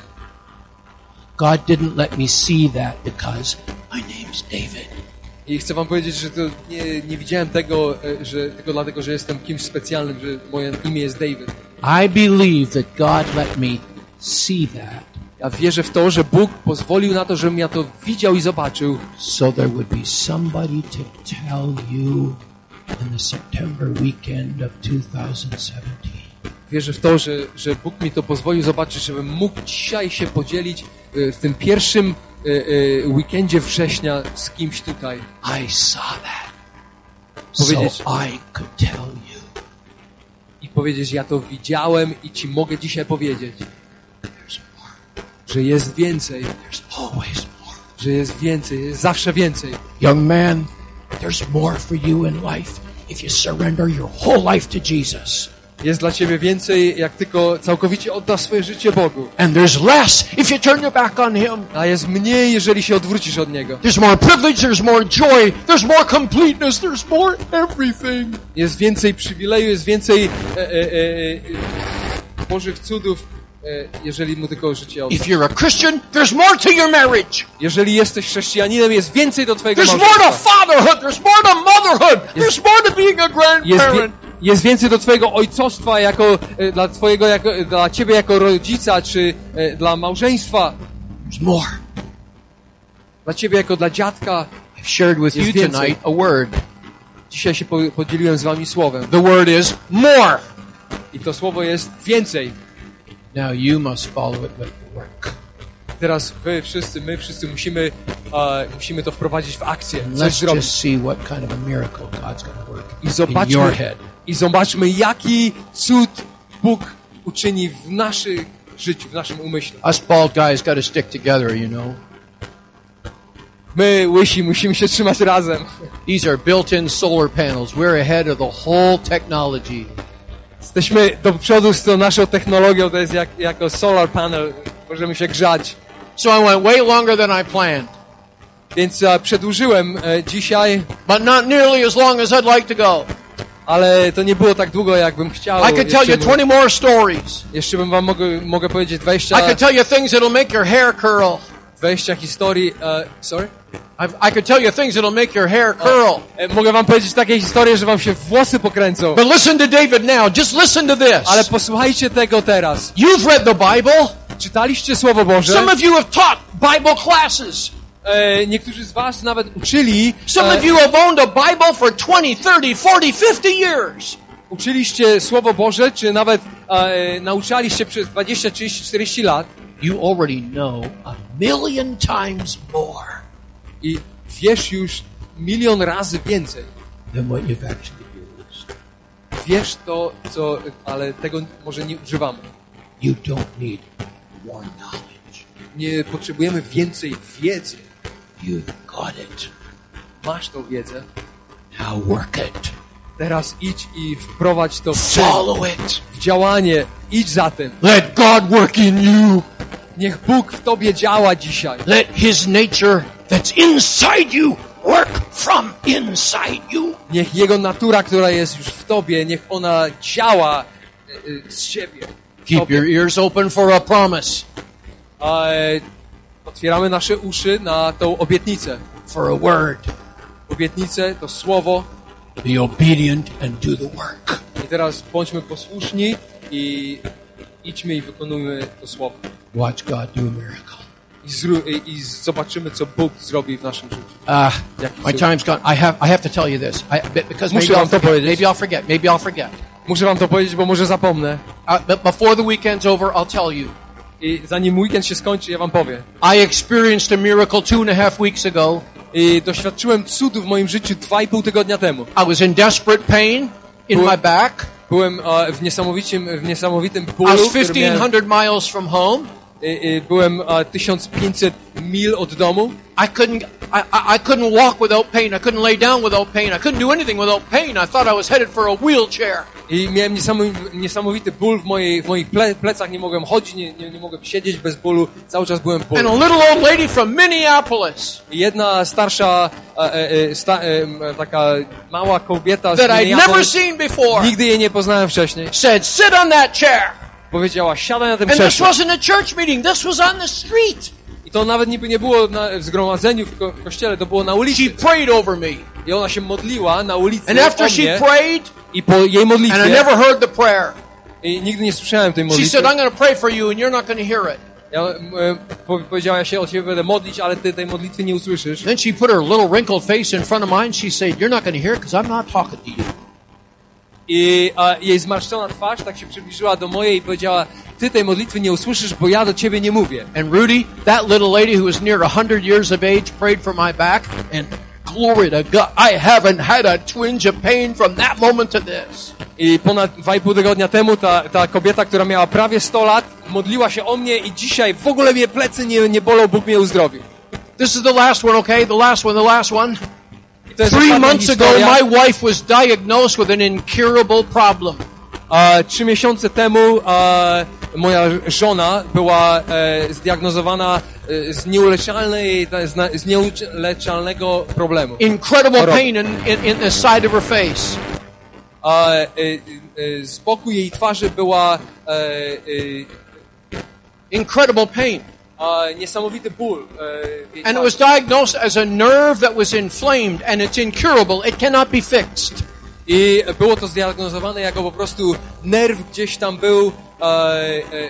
God didn't let me see that because my name's David. I chcę wam powiedzieć, że to nie, nie widziałem tego, e, że tylko dlatego, że jestem kimś specjalnym, że moje imię jest David. I believe that God let me see that. Ja wierzę w to, że Bóg pozwolił na to, żebym ja to widział i zobaczył. So there would be somebody to tell you in the September weekend of two thousand seventeen. Wierzę w to, że, że Bóg mi to pozwolił zobaczyć, żebym mógł dzisiaj się podzielić e, w tym pierwszym e, e, weekendzie września z kimś tutaj. I saw that. So Powiedzieć, I could tell you. i powiedzieć, ja to widziałem i ci mogę dzisiaj powiedzieć, There's more. że jest więcej, There's always more. że jest więcej, jest zawsze więcej. Young man, there's more for you in life if you surrender your whole life to Jesus. Jest dla ciebie więcej, jak tylko całkowicie oddasz swoje życie Bogu. And there's less if you turn your back on Him. A jest mniej, jeżeli się odwrócisz od Niego. There's more privilege, there's more joy, there's more completeness, there's more everything. Jest więcej przywileju, jest więcej e, e, e, Bożych cudów, e, jeżeli Mu tylko życie oddasz. If you're a Christian, there's more to your marriage. Jeżeli jesteś chrześcijaninem, jest więcej do twojego There's more to małżeństwa. fatherhood, there's more to motherhood, there's more to being a Jest, wie, grandparent. jest więcej do twojego ojcostwa jako, e, dla twojego, jako, dla ciebie jako rodzica, czy e, dla małżeństwa, There's more. dla ciebie jako dla dziadka. I've shared with Jest you więcej. tonight a word. Dzisiaj się po, podzieliłem z wami słowem. The word is more. I to słowo jest więcej. Now you must follow it with the work. Teraz wy wszyscy, my wszyscy musimy, e, musimy to wprowadzić w akcję, And coś let's zrobić. just see what kind of a miracle God's going to work I in zobaczmy, your head. I zobaczmy, jaki cud Bóg uczyni w naszym życiu, w naszym umyśle. Us bald guys got to stick together, you know. My, łysi, musimy się trzymać razem. These are built-in solar panels. We're ahead of the whole technology. Jesteśmy do przodu z tą naszą technologią, to jest jak, jako solar panel, możemy się grzać. So I went way longer than I planned, Więc e, przedłużyłem e, dzisiaj, but not nearly as long as I'd like to go. ale to nie było tak długo, jakbym chciał. I could tell you Jeszcze, twenty more stories. jeszcze bym wam mogę, mogę powiedzieć dwadzieścia, I could tell you things that'll make your hair curl. dwadzieścia historii. E, sorry? I've, I could tell you things that'll make your hair curl. E, mogę wam powiedzieć takie historie, że wam się włosy pokręcą. But listen to David now. Just listen to this. Ale posłuchajcie tego teraz. You've read the Bible. Czytaliście Słowo Boże? Some of you have taught Bible classes. E, niektórzy z was nawet uczyli, Some e, of you have owned a Bible for twenty, thirty, forty, fifty years. uczyliście Słowo Boże, czy nawet e, nauczaliście przez dwadzieścia, trzydzieści, czterdzieści lat You already know a million times more i wiesz już milion razy więcej. than what you've actually used. Wiesz to, co, ale tego może nie używamy. You don't need more knowledge. Nie potrzebujemy więcej wiedzy. You've got it. Masz tą wiedzę. Now work it. Teraz idź i wprowadź to w czyn, Follow it. w działanie. Idź za tym. Let God work in you. Niech Bóg w tobie działa dzisiaj. Let His nature that's inside you work from inside you. Niech Jego natura, która jest już w tobie, niech ona działa e, z siebie. Keep your ears open for a promise. A, e, otwieramy nasze uszy na tą obietnicę. For a word. Obietnicę to słowo. Be obedient and do the work. I teraz bądźmy posłuszni i idźmy i wykonujmy to słowo. Watch God do a miracle. I, zru- i, i zobaczymy, co Bóg zrobi w naszym życiu. Uh, Jaki my cud. time's gone. I have I have to tell you this. I, because Muszę maybe wam I'll, to forget, powiedzieć. maybe I'll forget. Maybe I'll forget. Muszę wam to powiedzieć, bo może zapomnę. Uh, but before the weekend's over, I'll tell you. I zanim weekend się skończy, ja wam powiem. I experienced a miracle two and a half weeks ago. I doświadczyłem cudu w moim życiu dwa i pół tygodnia temu. I was in desperate pain in Byłem- my back. Byłem e, w niesamowitym, w niesamowitym I bólu, was który fifteen miałem, hundred miles from home. i, i byłem e, tysiąc pięćset mil od domu. I couldn't, I, I, I couldn't walk without pain. I couldn't lay down without pain. I couldn't do anything without pain. I thought I was headed for a wheelchair. I miałem niesamowity, niesamowity ból w, mojej, w moich ple, plecach, nie mogłem chodzić, nie, nie, nie mogłem siedzieć bez bólu, cały czas byłem w And a bólu. little old lady from Minneapolis I jedna starsza, e, e, sta, e, taka mała kobieta z that I'd never Minneapolis, seen before nigdy jej nie poznałem wcześniej, said, sit on that chair. powiedziała, siadaj na tym And this krześle. wasn't a church meeting. This was on the street. I to nawet niby nie było na, w zgromadzeniu w, ko, w kościele, to było na ulicy. She prayed over me. I ona się modliła na ulicy And after o she mnie. prayed, I po jej and I modlitwie, never heard the prayer, i nigdy nie słyszałem tej she modlitwy, said, I'm going to pray for you and you're not going to hear it. ja, e, po, powiedziała, ja się o ciebie będę modlić, ale ty tej modlitwy nie usłyszysz. Then she put her little wrinkled face in front of mine. She said, you're not going to hear it because I'm not talking to you. I a, jej zmarszczona twarz tak się przybliżyła do mojej i powiedziała, ty tej modlitwy nie usłyszysz, bo ja do ciebie nie mówię. And Rudy, that little lady who was near a hundred years of age, prayed for my back, and glory to God, I haven't had a twinge of pain from that moment to this. I ponad dwa i pół tygodnia temu ta, ta kobieta, która miała prawie sto lat, modliła się o mnie i dzisiaj w ogóle mnie plecy nie, nie bolą, Bóg mnie uzdrowił. This is the last one, okay? The last one, the last one. I to jest Three ostatnia months ago, historia. my wife was diagnosed with an incurable problem. A, trzy miesiące temu a, moja żona była e, zdiagnozowana e, z nieuleczalnej, z, na- z nieuleczalnego problemu. Incredible Choroby. pain in, in, in the side of her face. A, e, e, z boku jej twarzy była e, e, Incredible pain. a, niesamowity ból. E, jej And it twarzy. was diagnosed as a nerve that was inflamed, and it's incurable. It cannot be fixed. I było to zdiagnozowane jako po prostu nerw gdzieś tam był e, e, e,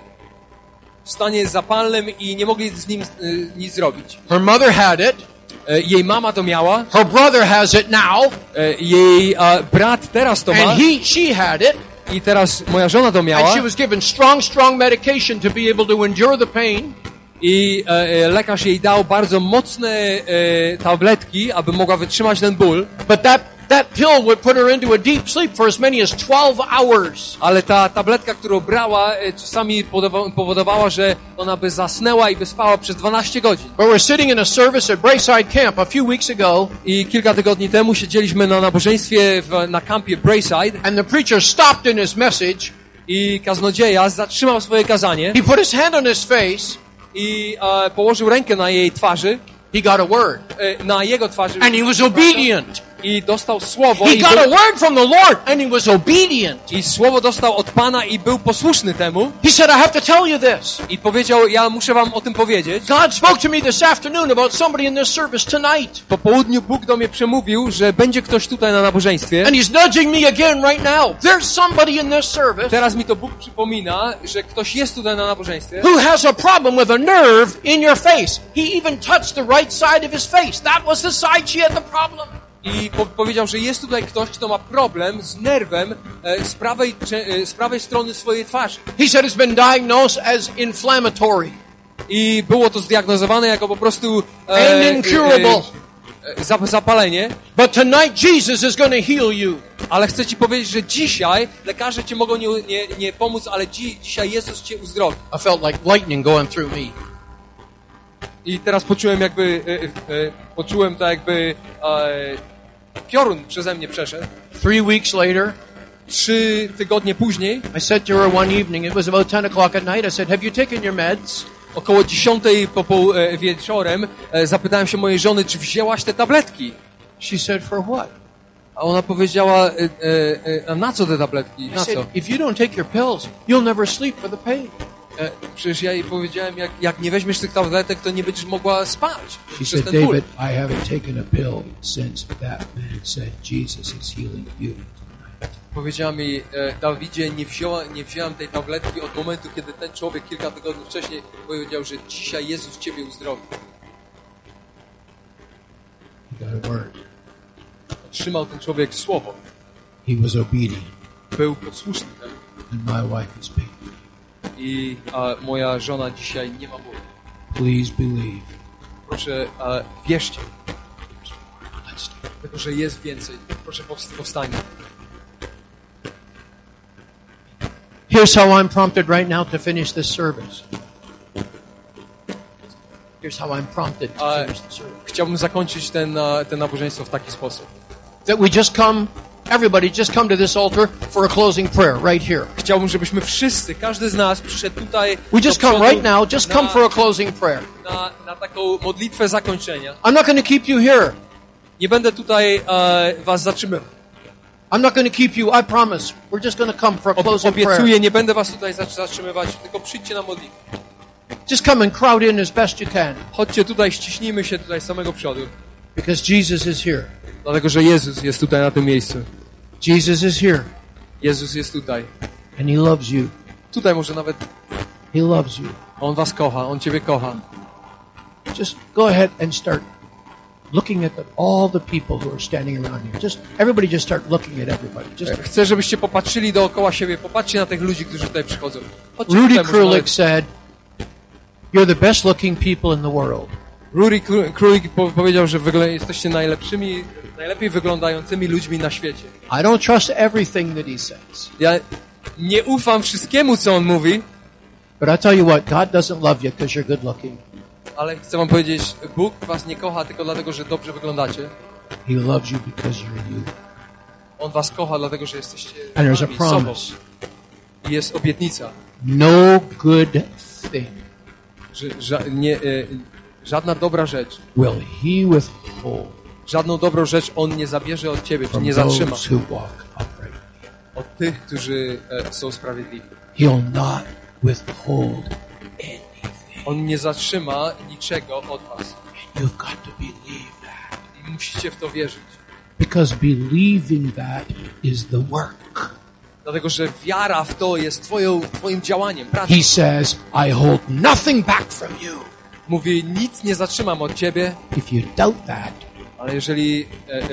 w stanie zapalnym i nie mogli z nim e, nic zrobić. Her mother had it. E, jej mama to miała, Her brother has it now. e, jej e, brat teraz to ma And he, she had it. i teraz moja żona to And miała she was given strong, strong medication to be able to endure the pain. i e, e, lekarz jej dał bardzo mocne e, tabletki, aby mogła wytrzymać ten ból, But that, that pill would put her into a deep sleep for as many as twelve hours. ale ta tabletka, którą brała, e, czasami podawa- powodowała, że ona by zasnęła i wyspała przez dwanaście godzin. We were sitting in a service at Brayside Camp a few weeks ago, I kilka tygodni temu siedzieliśmy na nabożeństwie w, na kampie Brayside and the preacher stopped in his message. i kaznodzieja zatrzymał swoje kazanie He put his hand on his face. i e, położył rękę na jej twarzy, He got a word. e, na jego twarzy And he was obedient. i dostał słowo He i, got a był, word from the Lord, and he was obedient. i słowo dostał od Pana i był posłuszny temu He said, I have to tell you this. i powiedział, ja muszę wam o tym powiedzieć. God spoke to me this afternoon about somebody in this service tonight. Po południu Bóg do mnie przemówił, że będzie ktoś tutaj na nabożeństwie. And he's nudging me again right now. There's somebody in this service Teraz mi to Bóg przypomina, że ktoś jest tutaj na nabożeństwie who has a problem with a nerve in your face. He even touched the right side of his face. That was the side she had the problem. i po powiedział, że jest tutaj ktoś, kto ma problem z nerwem e, z, prawej, cze- e, z prawej strony swojej twarzy. He said it's been diagnosed as inflammatory I było to zdiagnozowane jako po prostu and incurable. e, zapalenie, but tonight Jesus is going to heal you. ale chcę ci powiedzieć, że dzisiaj lekarze ci mogą nie, nie, nie pomóc, ale dzi, dzisiaj Jezus cię uzdrowi. I felt like lightning going through me. I teraz poczułem jakby, e, e, poczułem to jakby e, piorun przeze mnie przeszedł. Three weeks later, Trzy tygodnie później, I said to her one evening, it was about ten o'clock at night, I said, have you taken your meds? około dziesiątej po pół, e, wieczorem, e, zapytałem się mojej żony, czy wzięłaś te tabletki? She said, for what? A ona powiedziała, e, e, e, a na co te tabletki? I Na said, co? if you don't take your pills, you'll never sleep for the pain. E, przecież ja jej powiedziałem, jak, jak nie weźmiesz tych tabletek, to nie będziesz mogła spać She przez said, ten ból. David, I haven't taken a pill since that man said Jesus is healing you tonight. Powiedziała mi, e, Dawidzie, nie, wzięła, nie wziąłem tej tabletki od momentu, kiedy ten człowiek kilka tygodni wcześniej powiedział, że dzisiaj Jezus ciebie uzdrowi. He got a word. Trzymał ten człowiek słowo. He was obedient, Był posłuszny. and my wife is paid. I a, moja żona dzisiaj nie ma bólu. Please believe. Proszę, a, wierzcie, Let's do it. tylko że jest więcej. Proszę, powst- powstańmy. Here's how I'm prompted right now to finish this service. Here's how I'm prompted to Uh, finish the service. Chciałbym zakończyć ten, a, ten nabożeństwo w taki sposób. That we just come, everybody just come to this altar for a closing prayer right here. Chciałbym, żebyśmy wszyscy, każdy z nas przyszedł tutaj We just do come przodu right now, just na, come for a closing prayer. na, na taką modlitwę zakończenia. I'm not going to keep you here. Nie będę tutaj e, was zatrzymywał. I'm not going to keep you, I promise. We're just going to come for a Ob- closing prayer. Obiecuję, nie będę was tutaj zatr- zatrzymywać, tylko przyjdźcie na modlitwę. Just come and crowd in as best you can. Chodźcie tutaj, ściśnijmy się tutaj z samego przodu. Because Jesus is here. Dlatego, że Jezus jest tutaj na tym miejscu. Jesus is here. Jezus jest tutaj. And He loves you. Tutaj może nawet He loves you. On was kocha, On ciebie kocha. Just go ahead and start looking at the, all the people who are standing around here. Just everybody just start looking at everybody. Just Chcę, żebyście popatrzyli dookoła siebie, popatrzcie na tych ludzi, którzy tutaj przychodzą. Chodźcie Rudy tutaj, może Krulik nawet- said, you're the best looking people in the world. Rudy Kru- Krulik po- powiedział, że wyglą- jesteście najlepszymi, najlepiej wyglądającymi ludźmi na świecie. I don't trust everything that he says. Ja nie ufam wszystkiemu, co on mówi, But I tell you what, God doesn't love you because you're good looking. ale chcę wam powiedzieć, Bóg was nie kocha tylko dlatego, że dobrze wyglądacie. He loves you because you're you. On was kocha dlatego, że jesteście And there's a wami, sobą. promise. I jest obietnica, No good thing że ża- nie, e, żadna dobra rzecz, will he withhold żadną dobrą rzecz On nie zabierze od ciebie, czy from nie zatrzyma those who walk upright. od tych, którzy e, są sprawiedliwi. He'll not withhold anything. On nie zatrzyma niczego od was. You've got to believe that. I musicie w to wierzyć. Because believing that is the work. Dlatego, że wiara w to jest twoją, twoim działaniem, pracą. He says, I hold nothing back from you. Mówi, nic nie zatrzymam od ciebie, If you doubt that, ale jeżeli e, e,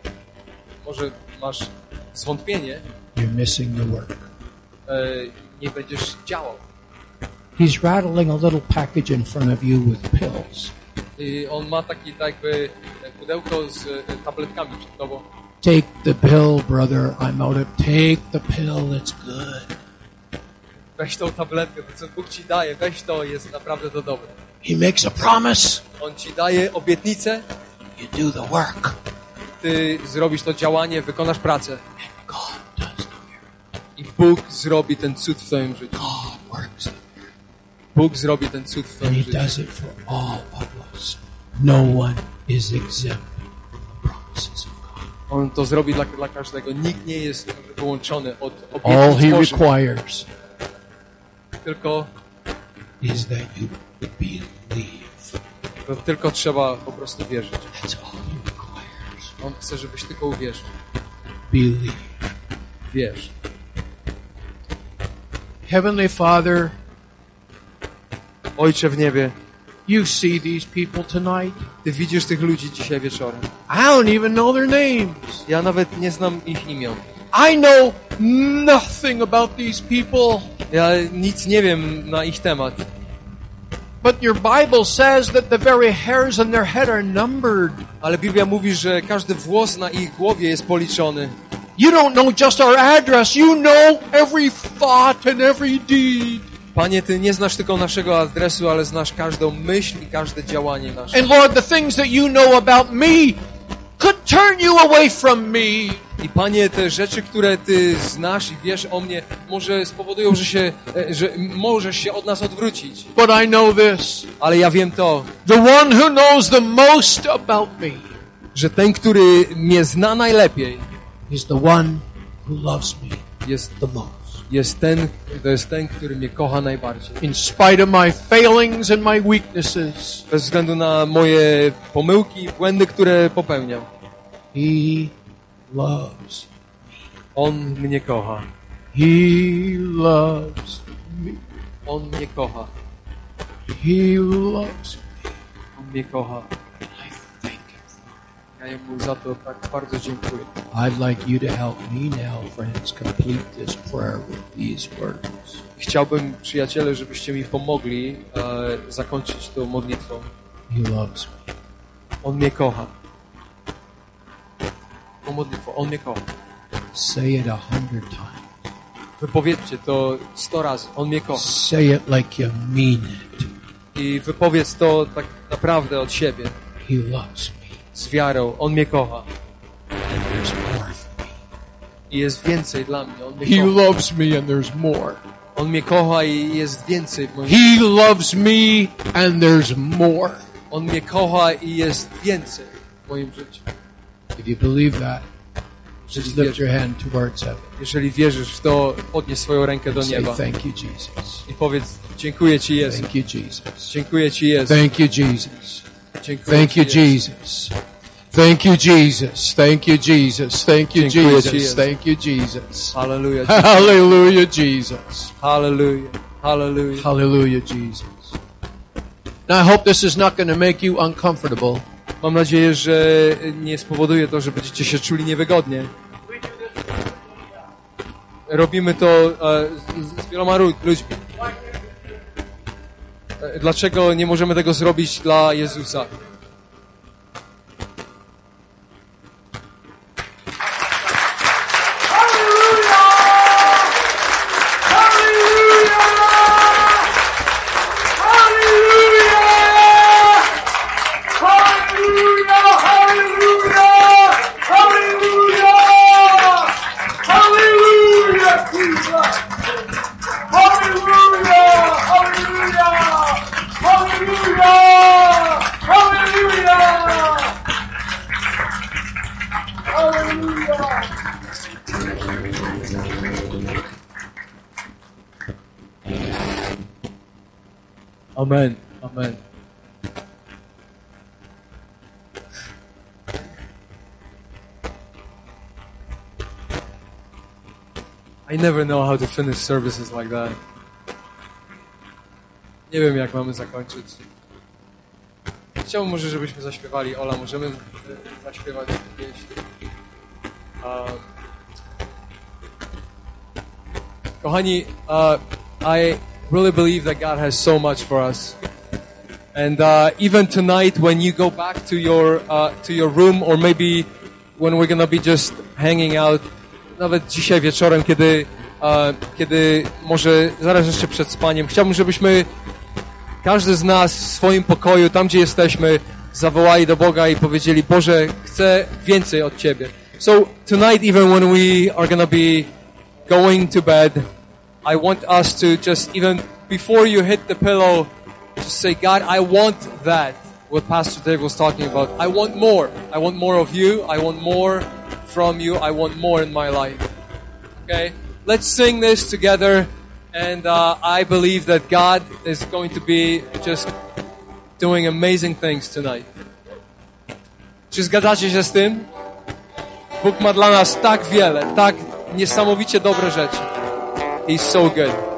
może masz zwątpienie, you're missing the work. e, nie będziesz działał. He's rattling a little package in front of you with pills. I on ma taki tak jakby pudełko z e, tabletkami przed tobą. Take the pill, brother. I'm out of... Take the pill. It's good. Weź tą tabletkę, to co Bóg ci daje, weź to, jest naprawdę to dobre. He makes a promise. On ci daje obietnicę, You do the work. ty zrobisz to działanie, wykonasz pracę And God does the miracle. i Bóg zrobi ten cud w twoim życiu. God works it. Bóg zrobi ten cud w And twoim He życiu. does it for all of us. No one is exempt from the promises of God. On to zrobi dla, dla każdego. Nikt nie jest wyłączony od All He obietnic Bożych. requires Tylko, is that you believe. to tylko trzeba po prostu wierzyć. That's all He requires. On chce, żebyś tylko uwierzył. Believe. Wierz. Heavenly Father, Ojcze w niebie, you see these people tonight. Ty widzisz tych ludzi dzisiaj wieczorem. I don't even know their names. Ja nawet nie znam ich imion. I know nothing about these people. Ja nic nie wiem na ich temat. But your Bible says that the very hairs on their head are numbered. Ale Biblia mówi, że każdy włos na ich głowie jest policzony. You don't know just our address. You know every thought and every deed. Panie, Ty nie znasz tylko naszego adresu, ale znasz każdą myśl i każde działanie nasze. And Lord, the things that you know about me could turn you away from me. I Panie, te rzeczy, które Ty znasz i wiesz o mnie, może spowodują, że się, że możesz się od nas odwrócić. But I know this. Ale ja wiem to, The one who knows the most about me że ten, który mnie zna najlepiej, is the one who loves me jest, the most. jest ten, to jest ten, który mnie kocha najbardziej. In spite of my failings and my weaknesses, Bez względu na moje pomyłki i błędy, które popełniam. He loves. On mnie kocha. He loves me. On mnie kocha. He loves me. On mnie kocha. I thank Him. Ja Mu za to tak bardzo dziękuję. I'd like you to help me now, friends, complete this prayer with these words. Chciałbym, przyjaciele, żebyście mi pomogli e, zakończyć tą modlitwą. He loves me. On mnie kocha. Tą modlitwą. On mnie kocha. Say it a hundred times. Wypowiedzcie to sto razy. On mnie kocha. Say it like you mean it. I wypowiedz to tak naprawdę od siebie. He loves me. Z wiarą. On mnie kocha. And there's more for me. I jest więcej dla mnie. On mnie He kocha. loves me and there's more. On mnie kocha i jest więcej w moim He loves me and there's more. On mnie kocha i jest więcej w moim życiu. If you believe that, Jeżeli just lift wierzysz, your hand towards heaven. jeżeli wierzysz w to, podnieś swoją rękę do Say nieba thank you, Jesus. i powiedz: dziękuję Ci, Jezu. Thank you, Jesus. Dziękuję Ci, Jezu. Thank you, Jesus. Dziękuję Thank Ci, you, Jezu. Jesus. Thank you, Jesus. Thank you, Jesus. Thank you, Dziękuję Ci, Jesus. Jezu. Thank you, Jesus. Hallelujah. Hallelujah, Jesus. Hallelujah. Hallelujah. Hallelujah, Jesus. Now, I hope this is not going to make you uncomfortable. Mam nadzieję, że nie spowoduje to, że będziecie się czuli niewygodnie. Robimy to e, z, z wieloma ru- ludźmi. E, Dlaczego nie możemy tego zrobić dla Jezusa? Amen. Amen. I never know how to finish services like that. Nie wiem, jak mamy zakończyć. Chciałbym może, żebyśmy zaśpiewali. Ola, możemy e, zaśpiewać pieśń. Um, kochani, uh, I really believe that God has so much for us. And uh, even tonight, when you go back to your uh, to your room, or maybe when we're gonna be just hanging out, nawet dzisiaj wieczorem, kiedy uh, kiedy może zaraz jeszcze przed spaniem, chciałbym, żebyśmy każdy z nas w swoim pokoju, tam gdzie jesteśmy, zawołali do Boga i powiedzieli: Boże, chcę więcej od Ciebie. So tonight, even when we are gonna be going to bed, I want us to just, even before you hit the pillow, just say, God, I want that, what Pastor Dave was talking about. I want more. I want more of you. I want more from you. I want more in my life. Okay? Let's sing this together. And uh, I believe that God is going to be just doing amazing things tonight. Czy zgadzacie się z tym? Bóg ma dla nas tak wiele, tak niesamowicie dobre rzeczy. He's so good.